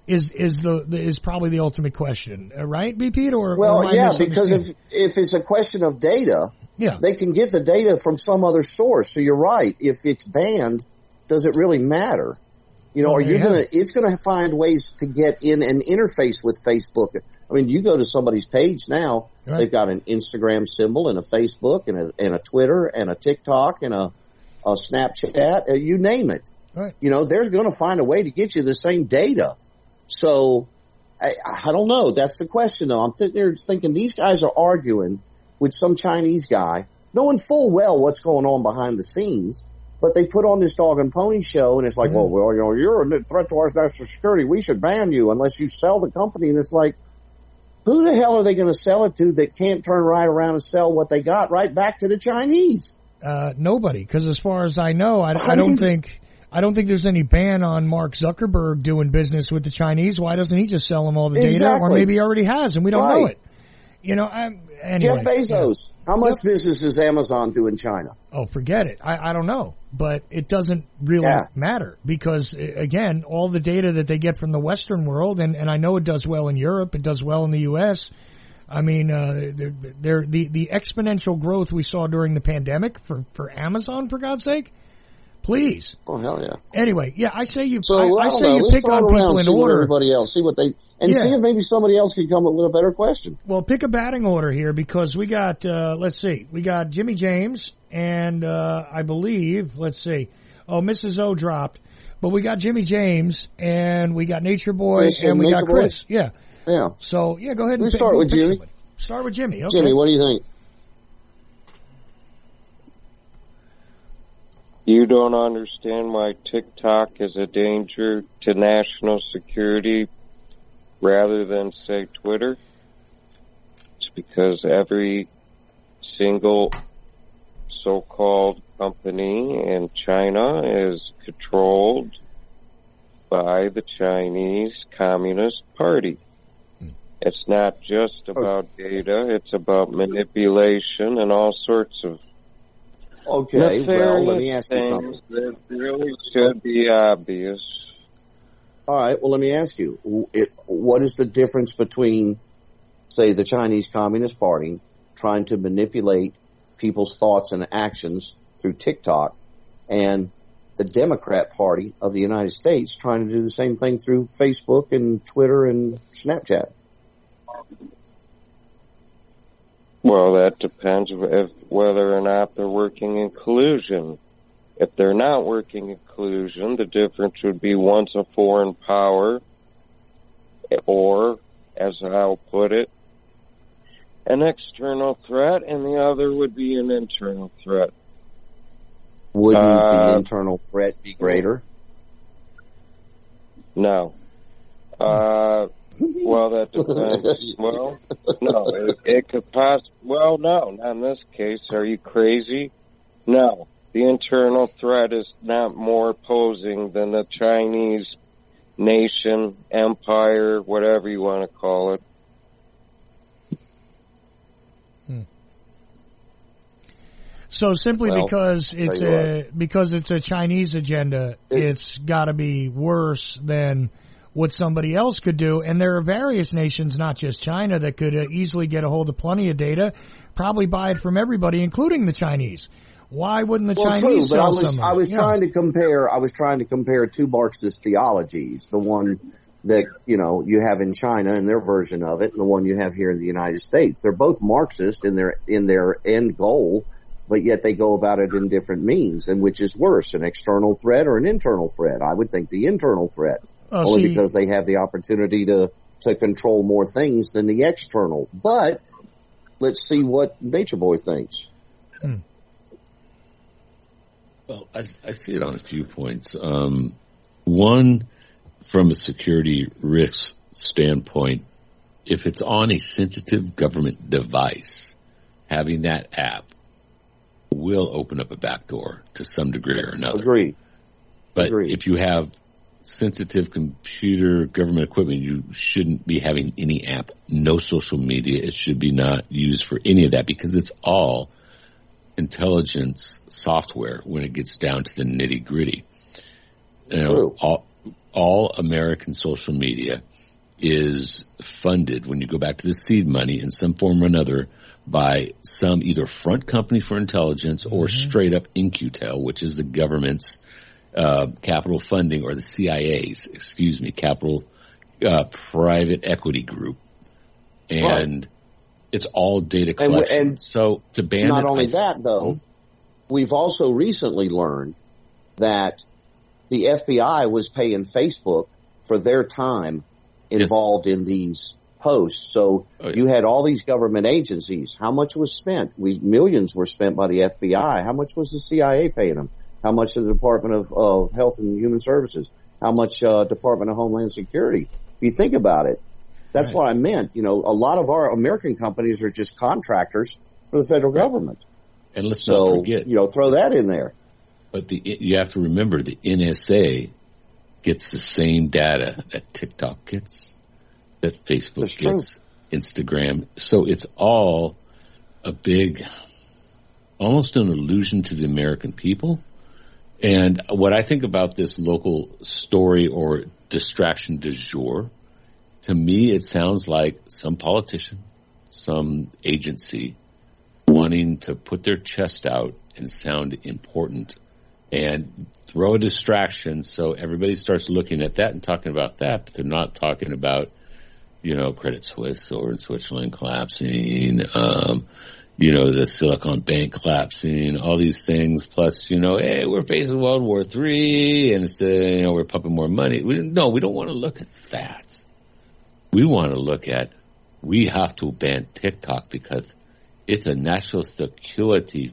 Is probably the ultimate question, right, B. Pete? Because if it's a question of data, they can get the data from some other source. So you're right. If it's banned, does it really matter? It's gonna find ways to get in and interface with Facebook. I mean, you go to somebody's page now, they've got an Instagram symbol and a Facebook and a Twitter and a TikTok and a Snapchat, you name it. Right. They're going to find a way to get you the same data. So I don't know. That's the question though. I'm sitting there thinking these guys are arguing with some Chinese guy, knowing full well what's going on behind the scenes. But they put on this dog and pony show, and it's like, you're a threat to our national security. We should ban you unless you sell the company. And it's like, who the hell are they going to sell it to that can't turn right around and sell what they got right back to the Chinese? Nobody, because as far as I know, I don't think there's any ban on Mark Zuckerberg doing business with the Chinese. Why doesn't he just sell them all the data? Or maybe he already has, and we don't know it. Anyway, Jeff Bezos. How much business does Amazon do in China? Oh, forget it. I don't know. But it doesn't really matter because, again, all the data that they get from the Western world, and I know it does well in Europe, it does well in the U.S., I mean, the exponential growth we saw during the pandemic for Amazon, for God's sake, please. Oh, hell yeah. Anyway, I say you pick Let's on people in order. Everybody else, see what they, and see if maybe somebody else can come up with a better question. Well, pick a batting order here because we got, we got Jimmy James and, I believe, Mrs. O dropped, but we got Jimmy James and we got Nature Boy and we got Chris. Yeah. Yeah. So, go ahead and let's start with Jimmy. Start with Jimmy. Okay. Jimmy, what do you think? You don't understand why TikTok is a danger to national security rather than, say, Twitter? It's because every single so-called company in China is controlled by the Chinese Communist Party. It's not just about data, it's about manipulation and all sorts of Okay, well, let me ask you something. That really should be obvious. All right, well, let me ask you. What is the difference between, say, the Chinese Communist Party trying to manipulate people's thoughts and actions through TikTok and the Democrat Party of the United States trying to do the same thing through Facebook and Twitter and Snapchat? Well, that depends whether or not they're working in collusion. If they're not working in collusion, the difference would be one's a foreign power or, as I'll put it, an external threat, and the other would be an internal threat. Wouldn't the internal threat be greater? No. Well, that depends. Well, no, it could well, no, not in this case. Are you crazy? No. The internal threat is not more posing than the Chinese nation, empire, whatever you want to call it. So simply because it's a Chinese agenda, it's got to be worse than what somebody else could do. And there are various nations, not just China, that could easily get a hold of plenty of data, probably buy it from everybody, including the Chinese. Why wouldn't the Chinese sell some? I was trying to compare two Marxist theologies, the one that, you have in China and their version of it, and the one you have here in the United States. They're both Marxist in their end goal, but yet they go about it in different means. And which is worse, an external threat or an internal threat? I would think the internal threat, only because they have the opportunity to control more things than the external. But let's see what Nature Boy thinks. Well, I see it on a few points. One, from a security risk standpoint, if it's on a sensitive government device, having that app will open up a backdoor to some degree or another. Agreed. But if you have sensitive computer government equipment, you shouldn't be having any app, no social media. It should be not used for any of that because it's all intelligence software when it gets down to the nitty gritty. All American social media is funded, when you go back to the seed money in some form or another, by some either front company for intelligence or straight up InQtel, which is the government's capital funding, or the CIA's, capital private equity group. And it's all data collection. And so to ban not only that, though, we've also recently learned that the FBI was paying Facebook for their time involved in these posts. So you had all these government agencies. How much was spent? Millions were spent by the FBI. How much was the CIA paying them? How much the Department of Health and Human Services? How much Department of Homeland Security? If you think about it, that's what I meant. A lot of our American companies are just contractors for the federal government. And let's not forget, throw that in there. But you have to remember the NSA gets the same data that TikTok gets, that Facebook gets, Instagram. So it's all a big, almost an illusion to the American people. And what I think about this local story or distraction du jour, to me, it sounds like some politician, some agency wanting to put their chest out and sound important and throw a distraction so everybody starts looking at that and talking about that, but they're not talking about, Credit Suisse or in Switzerland collapsing, the Silicon Bank collapsing, all these things. Plus, hey, we're facing World War III and it's, we're pumping more money. We don't want to look at that. We want to look at, we have to ban TikTok because it's a national security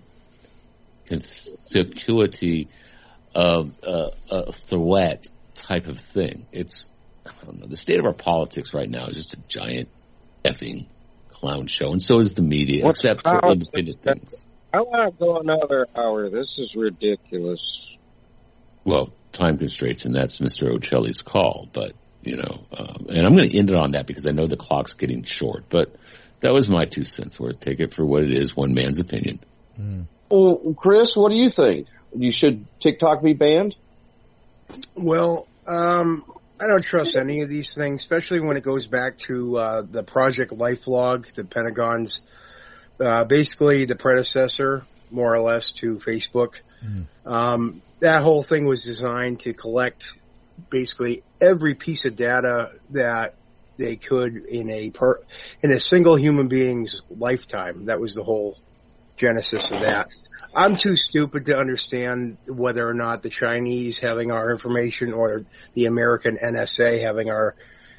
threat type of thing. It's, I don't know, the state of our politics right now is just a giant effing clown show, and so is the media, except for independent things. I want to go another hour. This is ridiculous. Well, time constraints, and that's Mr. Ocelli's call, but, and I'm going to end it on that because I know the clock's getting short, but that was my 2 cents worth. Take it for what it is, one man's opinion. Well, Chris, what do you think? Should TikTok be banned? Well, I don't trust any of these things, especially when it goes back to the Project LifeLog, the Pentagon's basically the predecessor, more or less, to Facebook. That whole thing was designed to collect basically every piece of data that they could in a single human being's lifetime. That was the whole genesis of that. I'm too stupid to understand whether or not the Chinese having our information or the American NSA having our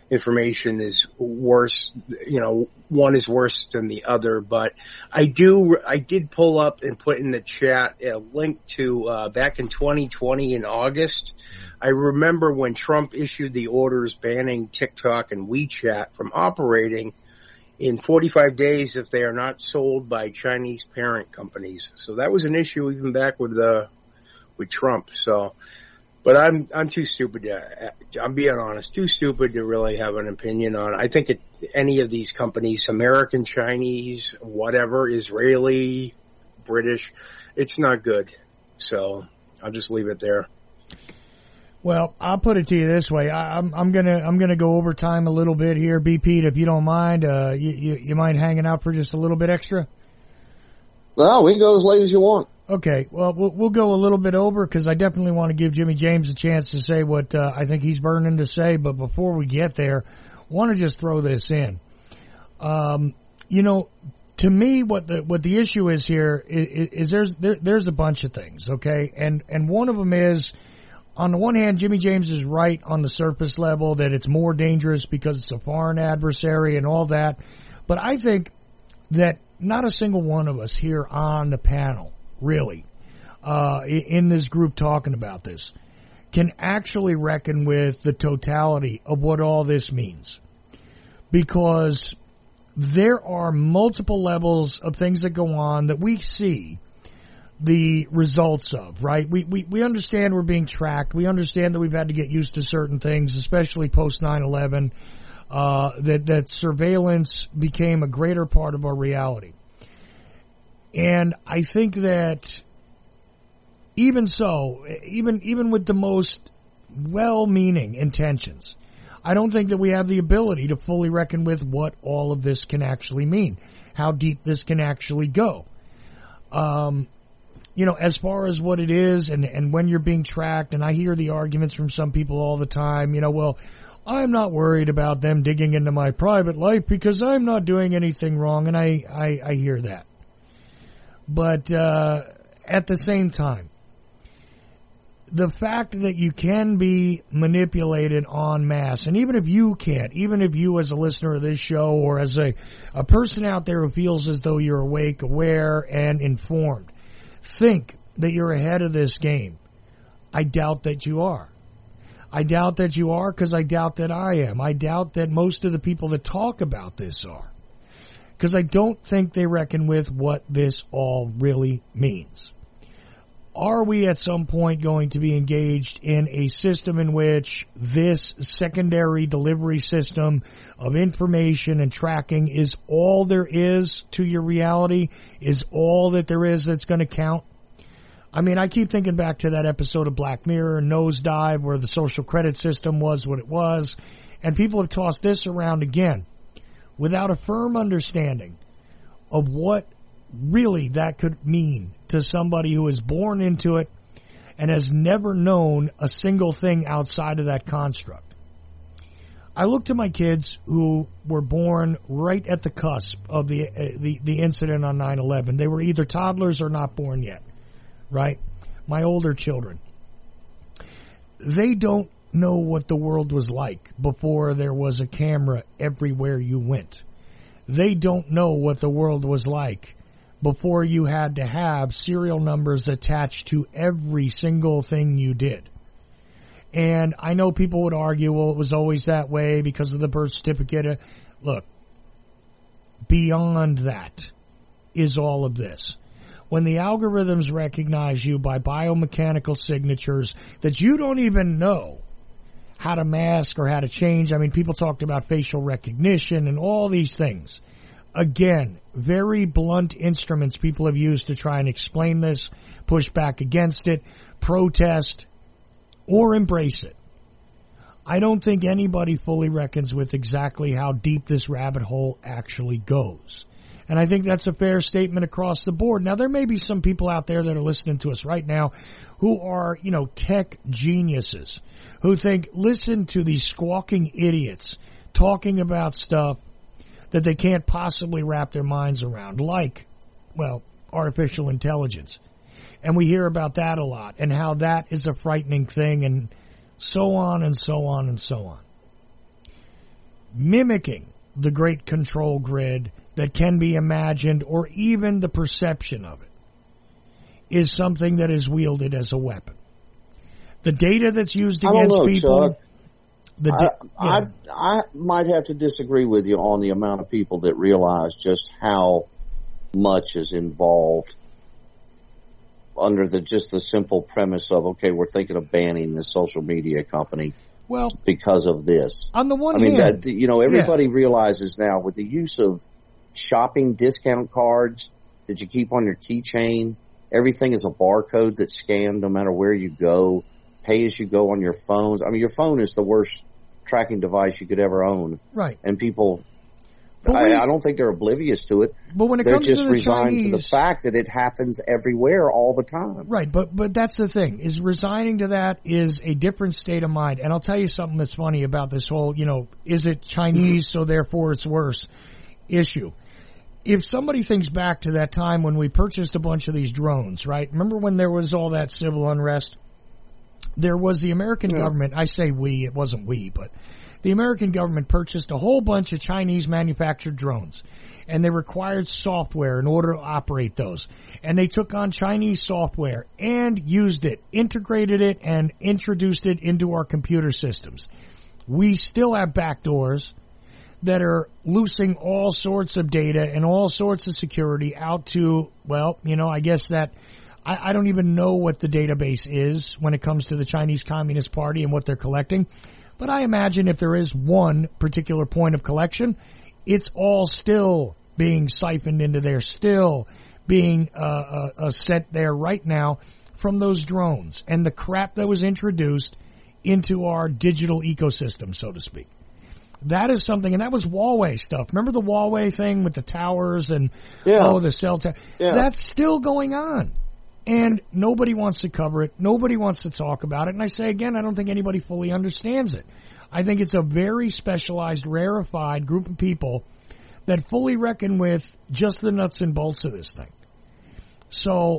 information is worse, one is worse than the other. But I did pull up and put in the chat a link to, back in 2020 in August. I remember when Trump issued the orders banning TikTok and WeChat from operating in 45 days if they are not sold by Chinese parent companies. So that was an issue even back with Trump. So, but I'm too stupid I'm being honest, too stupid to really have an opinion on. I think any of these companies, American, Chinese, whatever, Israeli, British, it's not good. So I'll just leave it there. Well, I'll put it to you this way. I'm gonna go over time a little bit here, B. Pete, if you don't mind. You mind hanging out for just a little bit extra? No, we can go as late as you want. Okay. Well, we'll go a little bit over because I definitely want to give Jimmy James a chance to say what I think he's burning to say. But before we get there, I want to just throw this in. To me, what the issue is here is there's a bunch of things. Okay, and one of them is, on the one hand, Jimmy James is right on the surface level that it's more dangerous because it's a foreign adversary and all that. But I think that not a single one of us here on the panel, really, in this group talking about this, can actually reckon with the totality of what all this means. Because there are multiple levels of things that go on that we see the results of, right? We understand we're being tracked. We understand that we've had to get used to certain things, especially post 9/11, that surveillance became a greater part of our reality. And I think that even so, even with the most well-meaning intentions, I don't think that we have the ability to fully reckon with what all of this can actually mean, how deep this can actually go. As far as what it is and when you're being tracked, and I hear the arguments from some people all the time, well, I'm not worried about them digging into my private life because I'm not doing anything wrong, and I hear that. But at the same time, the fact that you can be manipulated en masse, and even if you can't, even if you as a listener of this show or as a person out there who feels as though you're awake, aware, and informed, think that you're ahead of this game, I doubt that you are. I doubt that you are because I doubt that I am. I doubt that most of the people that talk about this are. Because I don't think they reckon with what this all really means. Are we at some point going to be engaged in a system in which this secondary delivery system of information and tracking is all there is to your reality, is all that there is that's going to count? I mean, I keep thinking back to that episode of Black Mirror, Nosedive, where the social credit system was what it was, and people have tossed this around again without a firm understanding of what really that could mean to somebody who is born into it and has never known a single thing outside of that construct. I look to my kids who were born right at the cusp of the incident on 9/11. They were either toddlers or not born yet, right? My older children. They don't know what the world was like before there was a camera everywhere you went. They don't know what the world was like before you had to have serial numbers attached to every single thing you did. And I know people would argue, well, it was always that way because of the birth certificate. Look, beyond that is all of this. When the algorithms recognize you by biomechanical signatures that you don't even know how to mask or how to change. I mean, people talked about facial recognition and all these things. Again, very blunt instruments people have used to try and explain this, push back against it, protest, or embrace it. I don't think anybody fully reckons with exactly how deep this rabbit hole actually goes. And I think that's a fair statement across the board. Now, there may be some people out there that are listening to us right now who are, tech geniuses, who think, listen to these squawking idiots talking about stuff that they can't possibly wrap their minds around, like, artificial intelligence. And we hear about that a lot, and how that is a frightening thing, and so on and so on and so on. mimicking the great control grid that can be imagined, or even the perception of it, is something that is wielded as a weapon. The data that's used against people... I might have to disagree with you on the amount of people that realize just how much is involved under just the simple premise of, okay, we're thinking of banning this social media company because of this. On the one hand, everybody realizes now with the use of shopping discount cards that you keep on your keychain, everything is a barcode that's scanned no matter where you go. Pay as you go on your phones. I mean, your phone is the worst tracking device you could ever own. Right. And people, I don't think they're oblivious to it. But when it they're comes just to the resigned Chinese, to the fact that it happens everywhere all the time. Right. But that's the thing, is resigning to that is a different state of mind. And I'll tell you something that's funny about this whole, is it Chinese, so therefore it's worse issue. If somebody thinks back to that time when we purchased a bunch of these drones, right? Remember when there was all that civil unrest? There was the American government, I say we, it wasn't we, but the American government purchased a whole bunch of Chinese manufactured drones, and they required software in order to operate those. And they took on Chinese software and used it, integrated it, and introduced it into our computer systems. We still have backdoors that are loosing all sorts of data and all sorts of security out to, I guess that I don't even know what the database is when it comes to the Chinese Communist Party and what they're collecting. But I imagine if there is one particular point of collection, it's all still being siphoned into there, still being sent there right now from those drones and the crap that was introduced into our digital ecosystem, so to speak. That is something, and that was Huawei stuff. Remember the Huawei thing with the towers and the cell tower? Yeah. That's still going on. And nobody wants to cover it. Nobody wants to talk about it. And I say again, I don't think anybody fully understands it. I think it's a very specialized, rarefied group of people that fully reckon with just the nuts and bolts of this thing. So,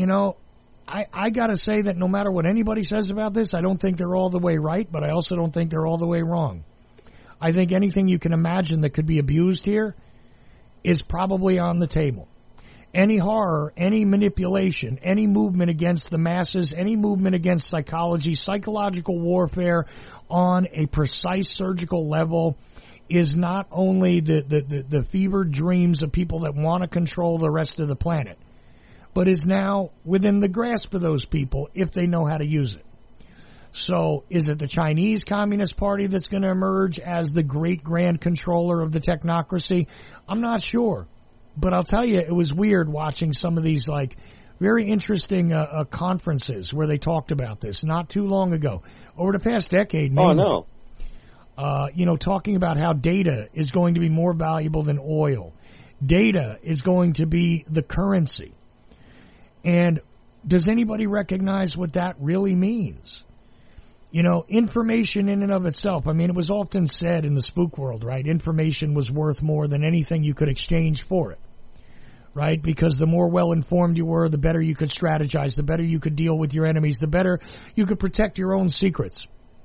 I gotta say that no matter what anybody says about this, I don't think they're all the way right, but I also don't think they're all the way wrong. I think anything you can imagine that could be abused here is probably on the table. Any horror, any manipulation, any movement against the masses, any movement against psychology, psychological warfare on a precise surgical level is not only the fevered dreams of people that want to control the rest of the planet, but is now within the grasp of those people if they know how to use it. So is it the Chinese Communist Party that's going to emerge as the great grand controller of the technocracy? I'm not sure. But I'll tell you, it was weird watching some of these very interesting conferences where they talked about this not too long ago, over the past decade. Mainly. Oh no! Talking about how data is going to be more valuable than oil. Data is going to be the currency. And does anybody recognize what that really means? Information in and of itself. I mean, it was often said in the spook world, right? Information was worth more than anything you could exchange for it. Right? Because the more well-informed you were, the better you could strategize, the better you could deal with your enemies, the better you could protect your own secrets.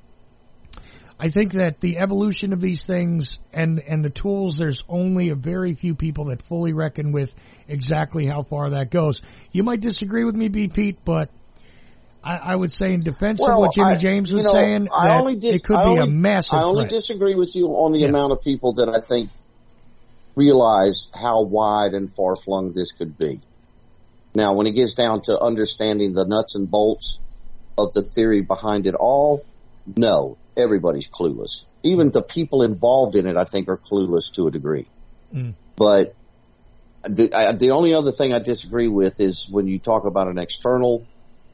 I think that the evolution of these things and the tools, there's only a very few people that fully reckon with exactly how far that goes. You might disagree with me, B. Pete, but I would say in defense of what Jimmy James was saying, it could be a massive threat. I only disagree with you on the amount of people that I think realize how wide and far-flung this could be. Now, when it gets down to understanding the nuts and bolts of the theory behind it all, no, everybody's clueless. Even the people involved in it, I think, are clueless to a degree. But the only other thing I disagree with is when you talk about an external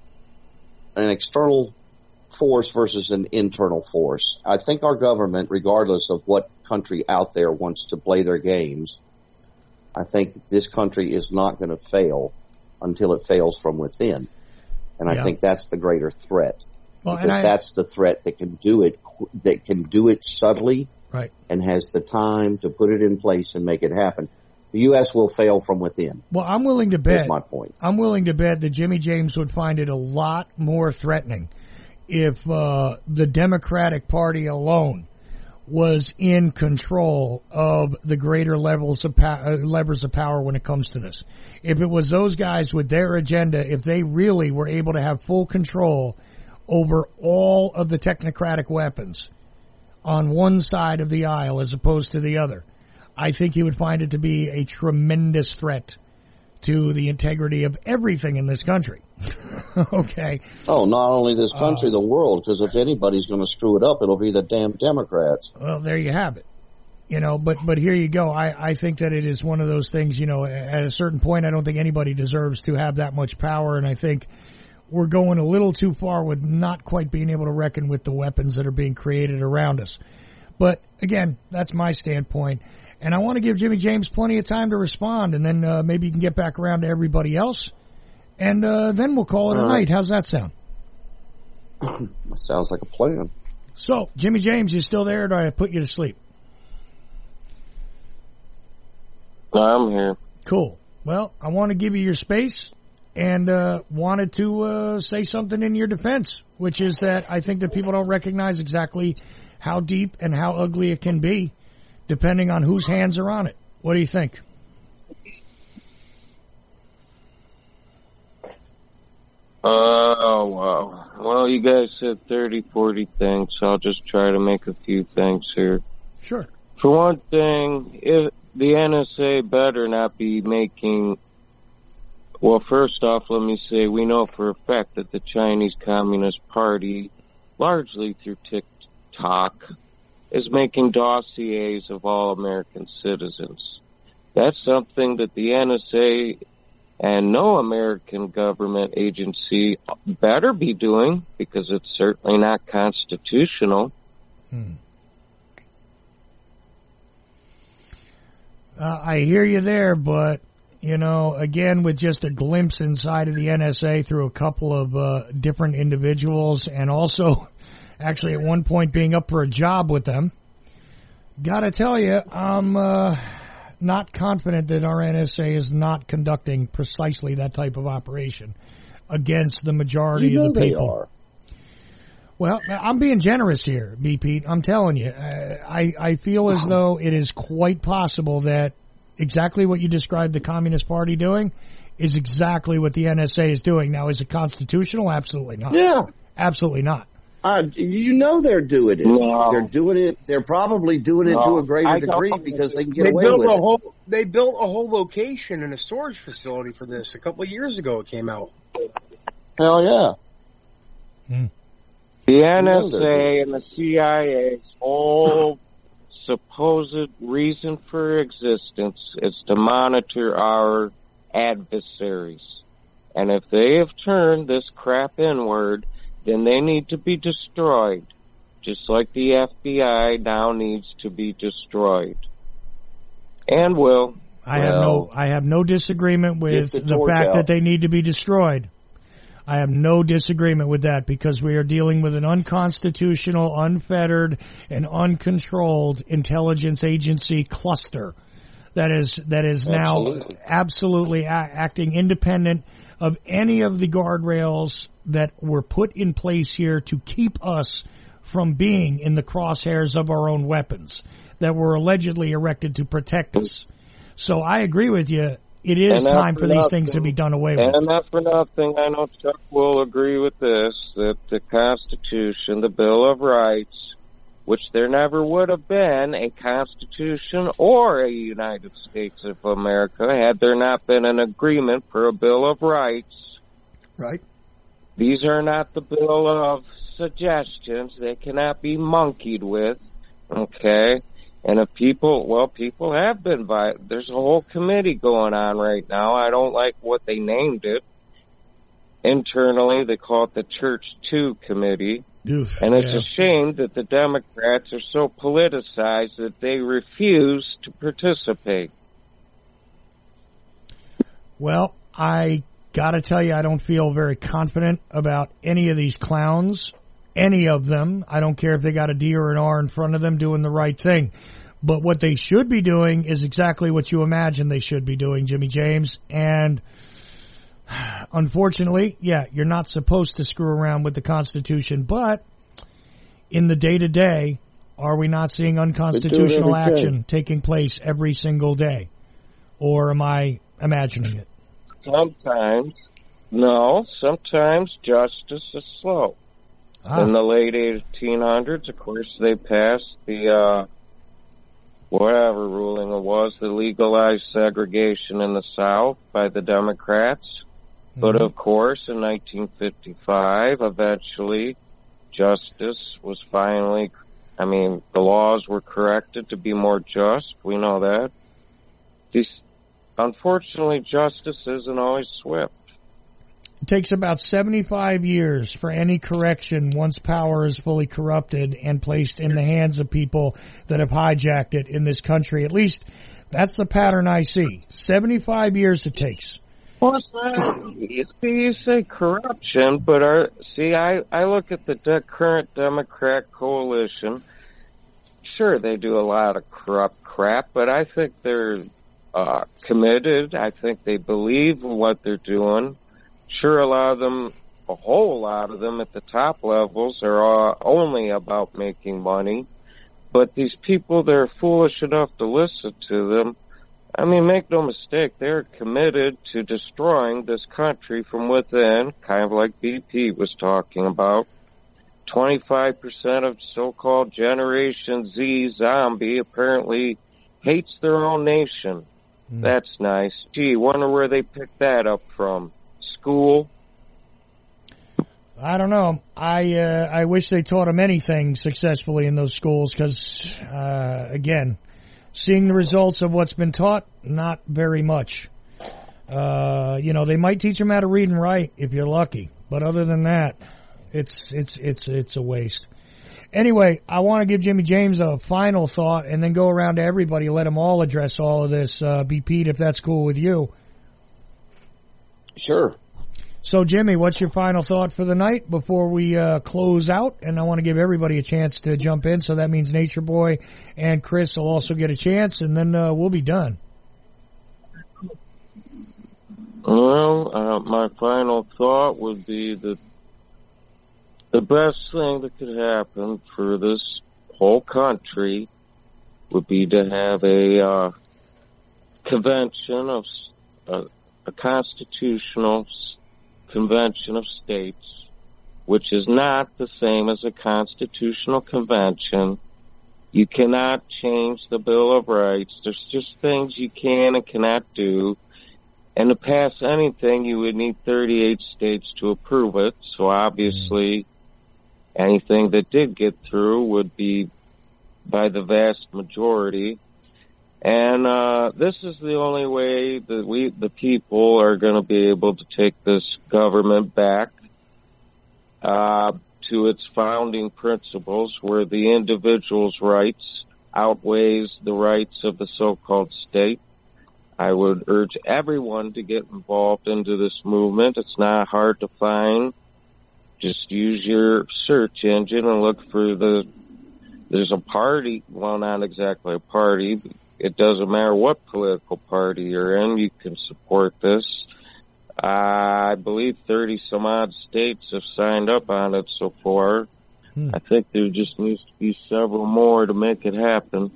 force versus an internal force. I think our government, regardless of what country out there wants to play their games, I think this country is not going to fail until it fails from within. And I think that's the greater threat. Well, because that's the threat that can do it subtly, right, and has the time to put it in place and make it happen. The U.S. will fail from within. Well, I'm willing to bet. That's my point. I'm willing to bet that Jimmy James would find it a lot more threatening if the Democratic Party alone was in control of the greater levers of power when it comes to this. If it was those guys with their agenda, if they really were able to have full control over all of the technocratic weapons on one side of the aisle as opposed to the other, I think he would find it to be a tremendous threat to the integrity of everything in this country. Okay. Oh, not only this country, the world, because if anybody's going to screw it up, it'll be the damn Democrats. Well, there you have it. You know, but here you go. I think that it is one of those things, you know, at a certain point, I don't think anybody deserves to have that much power, and I think we're going a little too far with not quite being able to reckon with the weapons that are being created around us. But again, that's my standpoint. And I want to give Jimmy James plenty of time to respond, and then maybe you can get back around to everybody else. And then we'll call it a night. How's that sound? Sounds like a plan. So, Jimmy James, you still there, or do I put you to sleep? I'm here. Cool. Well, I want to give you your space, and wanted to say something in your defense, which is that I think that people don't recognize exactly how deep and how ugly it can be, depending on whose hands are on it. What do you think? Oh, wow. Well, you guys said 30, 40 things, so I'll just try to make a few things here. Sure. For one thing, if the NSA better not be making... Well, first off, let me say we know for a fact that the Chinese Communist Party, largely through TikTok, is making dossiers of all American citizens. That's something that the NSA and no American government agency better be doing, because it's certainly not constitutional. I hear you there, but, you know, again, with just a glimpse inside of the NSA through a couple of different individuals, and also actually at one point being up for a job with them, gotta tell you, I'm not confident that our NSA is not conducting precisely that type of operation against the majority of the people. They are. Well, I'm being generous here, B. Pete. I'm telling you, I feel as though it is quite possible that exactly what you described the Communist Party doing is exactly what the NSA is doing. Now, is it constitutional? Absolutely not. Yeah. Absolutely not. You know they're doing it. No. They're doing it. They're probably doing it to a greater degree because they can get away with it. They built a whole location and a storage facility for this a couple of years ago. It came out. Hell yeah. The NSA and the CIA's whole supposed reason for existence is to monitor our adversaries. And if they have turned this crap inward, then they need to be destroyed, just like the FBI now needs to be destroyed. And will. I have no disagreement with the fact that they need to be destroyed. I have no disagreement with that, because we are dealing with an unconstitutional, unfettered, and uncontrolled intelligence agency cluster that is now absolutely acting independent of any of the guardrails that were put in place here to keep us from being in the crosshairs of our own weapons that were allegedly erected to protect us. So I agree with you. It is time for these things to be done away with. And not for nothing, I know Chuck will agree with this, that the Constitution, the Bill of Rights, which there never would have been a Constitution or a United States of America had there not been an agreement for a Bill of Rights. Right. These are not the Bill of Suggestions. They cannot be monkeyed with. Okay? And if people have been there's a whole committee going on right now. I don't like what they named it. Internally, they call it the Church 2 Committee. And it's a shame that the Democrats are so politicized that they refuse to participate. Well, I gotta tell you, I don't feel very confident about any of these clowns. Any of them. I don't care if they got a D or an R in front of them doing the right thing. But what they should be doing is exactly what you imagine they should be doing, Jimmy James. And unfortunately, yeah, you're not supposed to screw around with the Constitution. But in the day-to-day, Are we not seeing unconstitutional action taking place every single day? Or am I imagining it? Sometimes. No, sometimes justice is slow. In the late 1800s, of course, they passed the, whatever ruling it was, that legalized segregation in the South by the Democrats. Mm-hmm. But of course, in 1955, eventually, justice was finally, the laws were corrected to be more just. We know that. Unfortunately, justice isn't always swift. It takes about 75 years for any correction once power is fully corrupted and placed in the hands of people that have hijacked it in this country. At least that's the pattern I see. 75 years it takes. Well, you say corruption, but I look at the current Democrat coalition. Sure, they do a lot of corrupt crap, but I think they're committed. I think they believe in what they're doing. Sure, a whole lot of them at the top levels are only about making money. But these people, they're foolish enough to listen to them. Make no mistake, they're committed to destroying this country from within, kind of like BP was talking about. 25% of so-called Generation Z zombie apparently hates their own nation. That's nice. Gee, wonder where they picked that up from. School? I don't know. I wish they taught them anything successfully in those schools because, again, seeing the results of what's been taught, not very much. They might teach them how to read and write if you're lucky, but other than that, it's a waste. Anyway, I want to give Jimmy James a final thought and then go around to everybody, let them all address all of this. Be Pete, if that's cool with you. Sure. So, Jimmy, what's your final thought for the night before we close out? And I want to give everybody a chance to jump in, so that means Nature Boy and Chris will also get a chance, and then we'll be done. Well, my final thought would be that the best thing that could happen for this whole country would be to have a convention of a constitutional convention of states, which is not the same as a constitutional convention. You cannot change the Bill of Rights. There's just things you can and cannot do. And to pass anything, you would need 38 states to approve it. So obviously, anything that did get through would be by the vast majority. And this is the only way that we, the people, are going to be able to take this government back to its founding principles, where the individual's rights outweighs the rights of the so-called state. I would urge everyone to get involved into this movement. It's not hard to find. Just use your search engine and look for there's a party, well, not exactly a party, but it doesn't matter what political party you're in, you can support this. I believe 30 some odd states have signed up on it so far. I think there just needs to be several more to make it happen.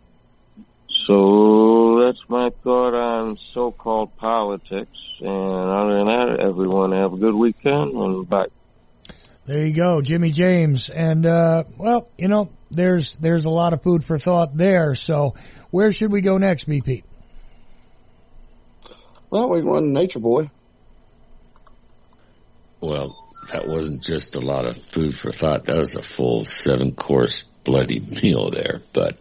So that's my thought on so-called politics. And other than that, everyone have a good weekend and bye. There you go, Jimmy James. And, well, you know, there's a lot of food for thought there. So where should we go next, BP? Well, we can run Nature Boy. Well, that wasn't just a lot of food for thought. That was a full 7-course bloody meal there. But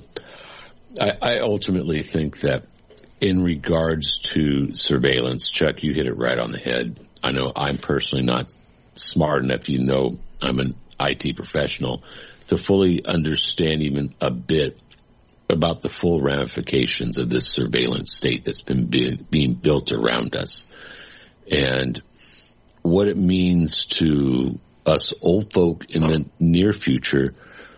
I ultimately think that in regards to surveillance, Chuck, you hit it right on the head. I know I'm personally not smart enough, you know, I'm an IT professional, to fully understand even a bit about the full ramifications of this surveillance state that's been being built around us. And what it means to us old folk in the near future,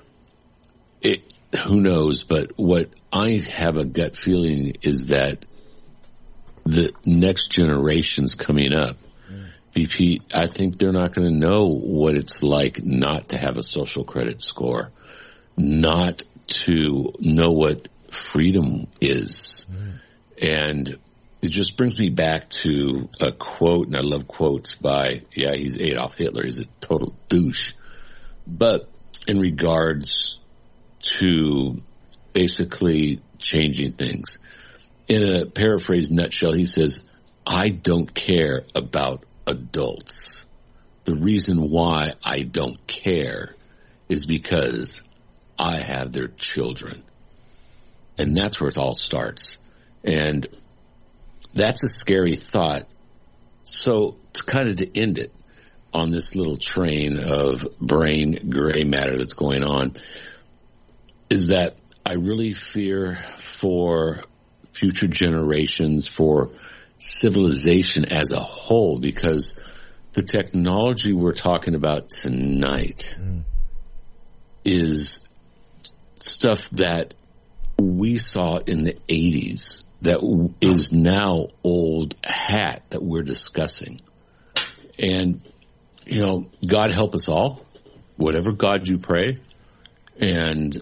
who knows, but what I have a gut feeling is that the next generations coming up, BP, I think they're not going to know what it's like not to have a social credit score. not to know what freedom is. And it just brings me back to a quote, and I love quotes by, he's Adolf Hitler. He's a total douche. But in regards to basically changing things, in a paraphrased nutshell, he says, I don't care about adults. The reason why I don't care is because I have their children. And that's where it all starts. And that's a scary thought. So to kind of to end it on this little train of brain gray matter that's going on is that I really fear for future generations, for civilization as a whole, because the technology we're talking about tonight is stuff that we saw in the 80s that is now old hat that we're discussing. And, you know, God help us all, whatever God you pray. And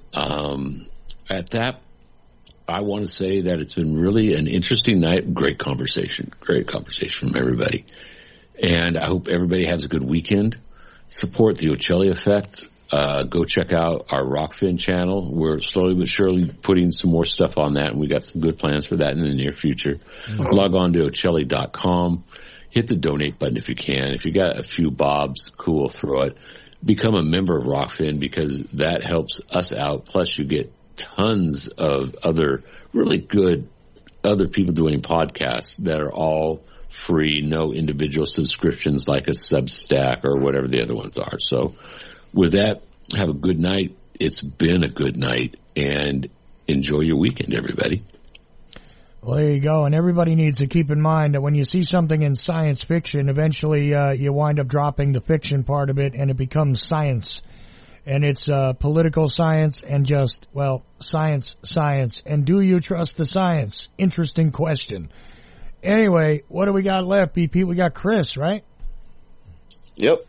at that, I want to say that it's been really an interesting night. Great conversation from everybody. And I hope everybody has a good weekend. Support the Ocelli Effect. Go check out our Rockfin channel. We're slowly but surely putting some more stuff on that, and we got some good plans for that in the near future. Log on to Ocelli.com. Hit the donate button if you can. If you got a few bobs, cool, throw it. Become a member of Rockfin, because that helps us out. Plus, you get tons of other really good other people doing podcasts that are all free, no individual subscriptions like a Substack or whatever the other ones are. So with that, have a good night. It's been a good night, and enjoy your weekend, everybody. Well, there you go. And everybody needs to keep in mind that when you see something in science fiction, eventually you wind up dropping the fiction part of it, and it becomes science. And it's political science and just, well, science. And do you trust the science? Interesting question. Anyway, what do we got left, BP? We got Chris, right? Yep.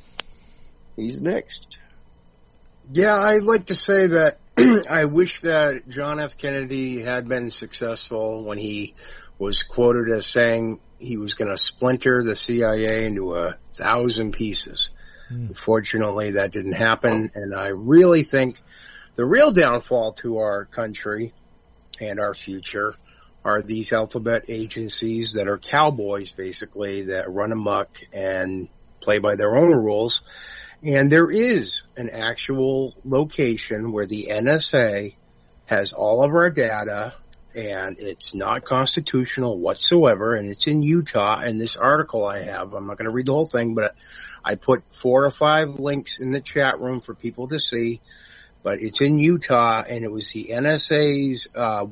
He's next. Yeah, I'd like to say that I wish that John F. Kennedy had been successful when he was quoted as saying he was going to splinter the CIA into 1,000 pieces. Unfortunately, that didn't happen, and I really think the real downfall to our country and our future are these alphabet agencies that are cowboys, basically, that run amok and play by their own rules. And there is an actual location where the NSA has all of our data, and it's not constitutional whatsoever, and it's in Utah. And this article I have, I'm not going to read the whole thing, but I put 4 or 5 links in the chat room for people to see. But it's in Utah, and it was the NSA's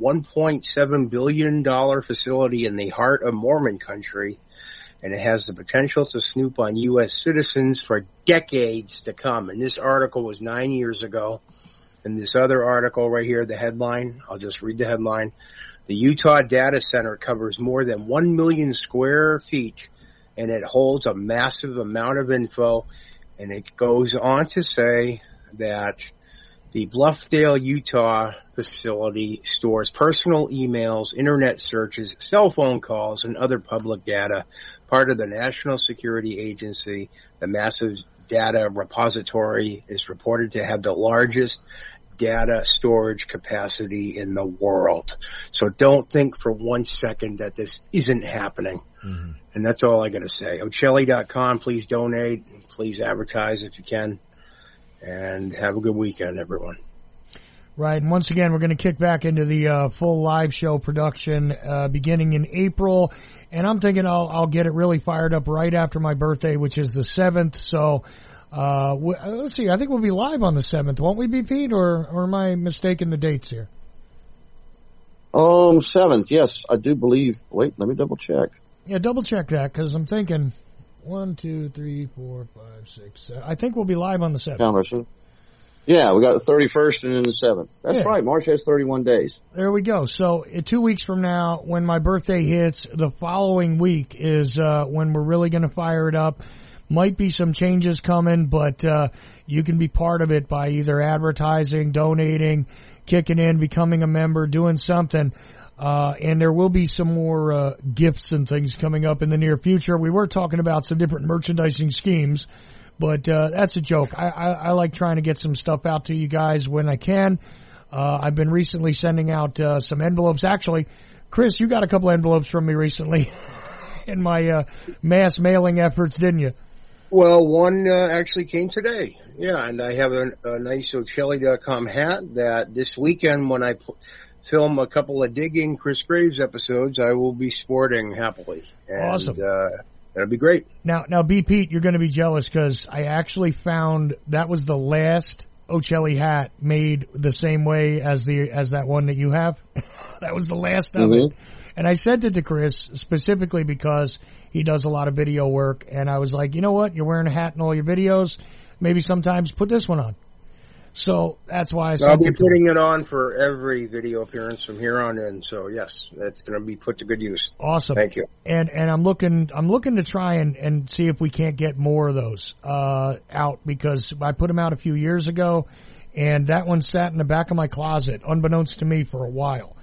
$1.7 billion facility in the heart of Mormon country. And it has the potential to snoop on U.S. citizens for decades to come. And this article was 9 years ago. And this other article right here, the headline, I'll just read the headline. The Utah Data Center covers more than 1 million square feet, and it holds a massive amount of info. And it goes on to say that the Bluffdale, Utah facility stores personal emails, internet searches, cell phone calls, and other public data, part of the National Security Agency. The massive data repository is reported to have the largest data storage capacity in the world. So don't think for 1 second that this isn't happening. Mm-hmm. And that's all I got to say. Ocelli.com, please donate. Please advertise if you can. And have a good weekend, everyone. Right, and once again, we're going to kick back into the full live show production beginning in April. And I'm thinking I'll get it really fired up right after my birthday, which is the 7th. So let's see, I think we'll be live on the 7th, won't we be, Pete? Or am I mistaken the dates here? 7th, yes, I do believe. Wait, let me double check. Yeah, double check that, because I'm thinking 1, 2, 3, 4, 5, 6, 7. I think we'll be live on the 7th. Yeah, we got the 31st and then the 7th. That's right. March has 31 days. There we go. So 2 weeks from now, when my birthday hits, the following week is when we're really going to fire it up. Might be some changes coming, but you can be part of it by either advertising, donating, kicking in, becoming a member, doing something. And there will be some more gifts and things coming up in the near future. We were talking about some different merchandising schemes, but that's a joke. I like trying to get some stuff out to you guys when I can. I've been recently sending out some envelopes. Actually, Chris, you got a couple envelopes from me recently in my mass mailing efforts, didn't you? Well, one actually came today. Yeah, and I have a nice Ocelli.com hat that this weekend when I film a couple of Digging Chris Graves episodes, I will be sporting happily. And, awesome. That'll be great. Now, B. Pete, you're going to be jealous because I actually found that was the last Ocelli hat made the same way as that one that you have. That was the last of it. And I sent it to Chris specifically because he does a lot of video work. And I was like, you know what? You're wearing a hat in all your videos. Maybe sometimes put this one on. So that's why I sent I'll be it to putting him. it on for every video appearance from here on in. So yes, that's going to be put to good use. Awesome. Thank you. And I'm looking to try and see if we can't get more of those, out because I put them out a few years ago and that one sat in the back of my closet unbeknownst to me for a while.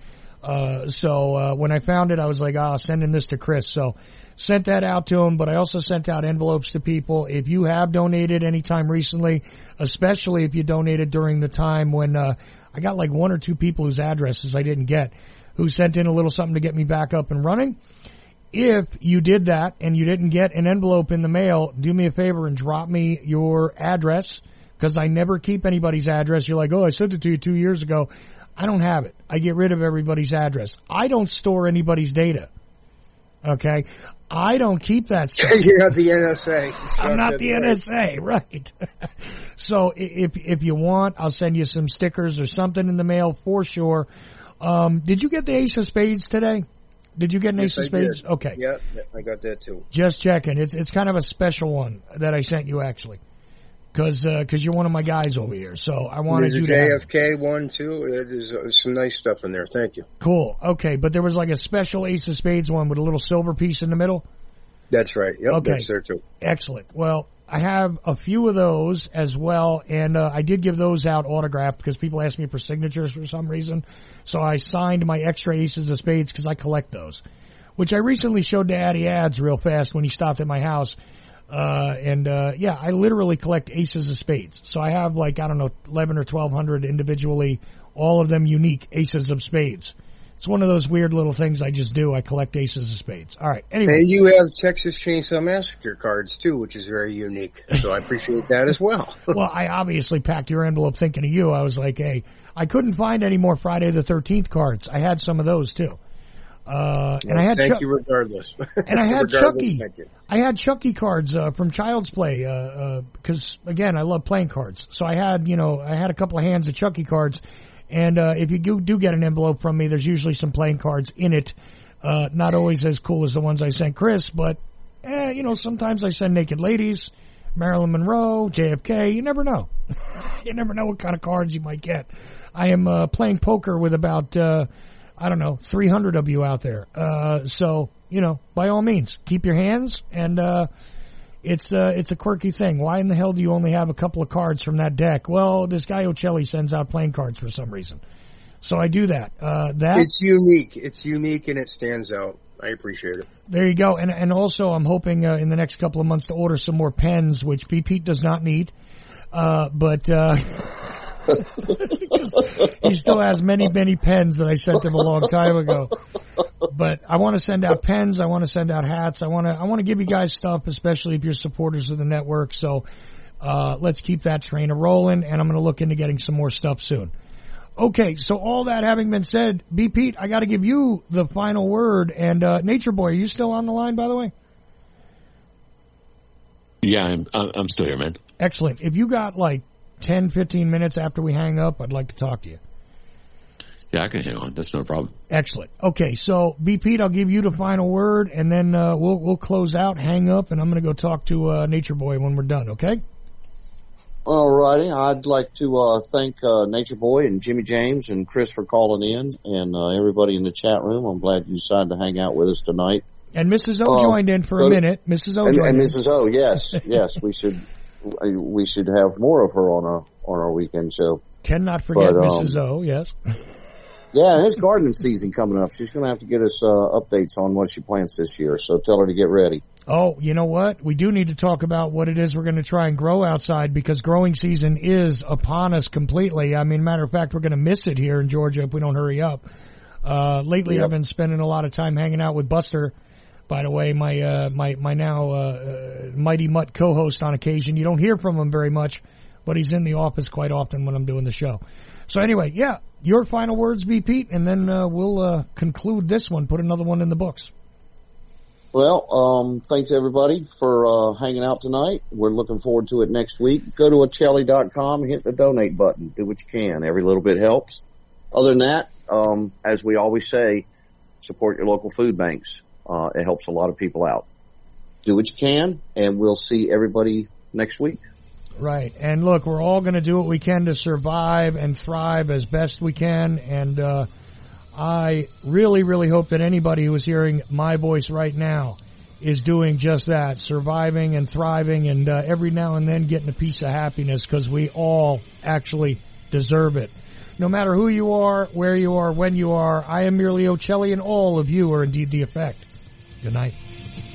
So when I found it, I was like, sending this to Chris. So sent that out to him, but I also sent out envelopes to people. If you have donated anytime recently, especially if you donated during the time when, I got like one or two people whose addresses I didn't get, who sent in a little something to get me back up and running. If you did that and you didn't get an envelope in the mail, do me a favor and drop me your address, because I never keep anybody's address. You're like, I sent it to you 2 years ago. I don't have it. I get rid of everybody's address. I don't store anybody's data. Okay? I don't keep that stuff. You're not the NSA. I'm not the NSA, right. So if you want, I'll send you some stickers or something in the mail for sure. Did you get the Ace of Spades today? Did you get an Ace of Spades? Did. Okay. Yeah, I got that too. Just checking. It's kind of a special one that I sent you actually. Cause you're one of my guys over here. So I wanted you to There's a JFK one too. There's some nice stuff in there. Thank you. Cool. Okay. But there was like a special Ace of Spades one with a little silver piece in the middle. That's right. Yep. Okay. That's there too. Excellent. Well, I have a few of those as well. And, I did give those out autographed because people asked me for signatures for some reason. So I signed my extra Aces of Spades because I collect those, which I recently showed to Addy Ads real fast when he stopped at my house. I literally collect Aces of Spades. So I have 11 or 1200 individually, all of them unique Aces of Spades. It's one of those weird little things I just do. I collect Aces of Spades. All right. Anyway. And you have Texas Chainsaw Massacre cards too, which is very unique. So I appreciate that as well. Well, I obviously packed your envelope thinking of you. I was like, hey, I couldn't find any more Friday the 13th cards. I had some of those too. And I had thank you regardless. And I had Chucky. I had Chucky cards from Child's Play because again I love playing cards. So I had a couple of hands of Chucky cards, and if you do get an envelope from me, there's usually some playing cards in it. Not always as cool as the ones I sent Chris, but sometimes I send naked ladies, Marilyn Monroe, JFK. You never know. You never know what kind of cards you might get. I am playing poker with about 300 of you out there. So, by all means, keep your hands, and it's a quirky thing. Why in the hell do you only have a couple of cards from that deck? Well, this guy Ocelli sends out playing cards for some reason. So I do that. It's unique. It's unique and it stands out. I appreciate it. There you go. And also I'm hoping in the next couple of months to order some more pens, which B. Pete does not need. He still has many, many pens that I sent him a long time ago. But I want to send out pens. I want to send out hats. I want to give you guys stuff, especially if you're supporters of the network. So, let's keep that train rolling, and I'm going to look into getting some more stuff soon. Okay. So all that having been said, B. Pete, I got to give you the final word. And, Nature Boy, are you still on the line, by the way? Yeah, I'm still here, man. Excellent. If you got 10, 15 minutes after we hang up, I'd like to talk to you. Yeah, I can hang on. That's no problem. Excellent. Okay, so B. Pete, I'll give you the final word, and then we'll close out, hang up, and I'm going to go talk to Nature Boy when we're done. Okay? All righty. I'd like to thank Nature Boy and Jimmy James and Chris for calling in, and everybody in the chat room. I'm glad you decided to hang out with us tonight. And Mrs. O joined in for a minute. Mrs. O joined in. And Mrs. O, yes, yes, we should have more of her on our weekend show. Cannot forget Mrs. O, yes. Yeah, and it's gardening season coming up. She's going to have to get us updates on what she plants this year, so tell her to get ready. Oh, you know what? We do need to talk about what it is we're going to try and grow outside, because growing season is upon us completely. I mean, matter of fact, we're going to miss it here in Georgia if we don't hurry up. Lately, yep. I've been spending a lot of time hanging out with Buster. By the way, my now Mighty Mutt co-host on occasion. You don't hear from him very much, but he's in the office quite often when I'm doing the show. So anyway, yeah, your final words be, Pete, and then we'll conclude this one, put another one in the books. Well, thanks everybody for hanging out tonight. We're looking forward to it next week. Go to Ochelli.com and hit the donate button. Do what you can. Every little bit helps. Other than that, as we always say, support your local food banks. It helps a lot of people out. Do what you can, and we'll see everybody next week. Right. And look, we're all going to do what we can to survive and thrive as best we can. And I really, really hope that anybody who is hearing my voice right now is doing just that, surviving and thriving, and every now and then getting a piece of happiness, because we all actually deserve it. No matter who you are, where you are, when you are, I am merely Ochelli, and all of you are indeed the effect. Good night.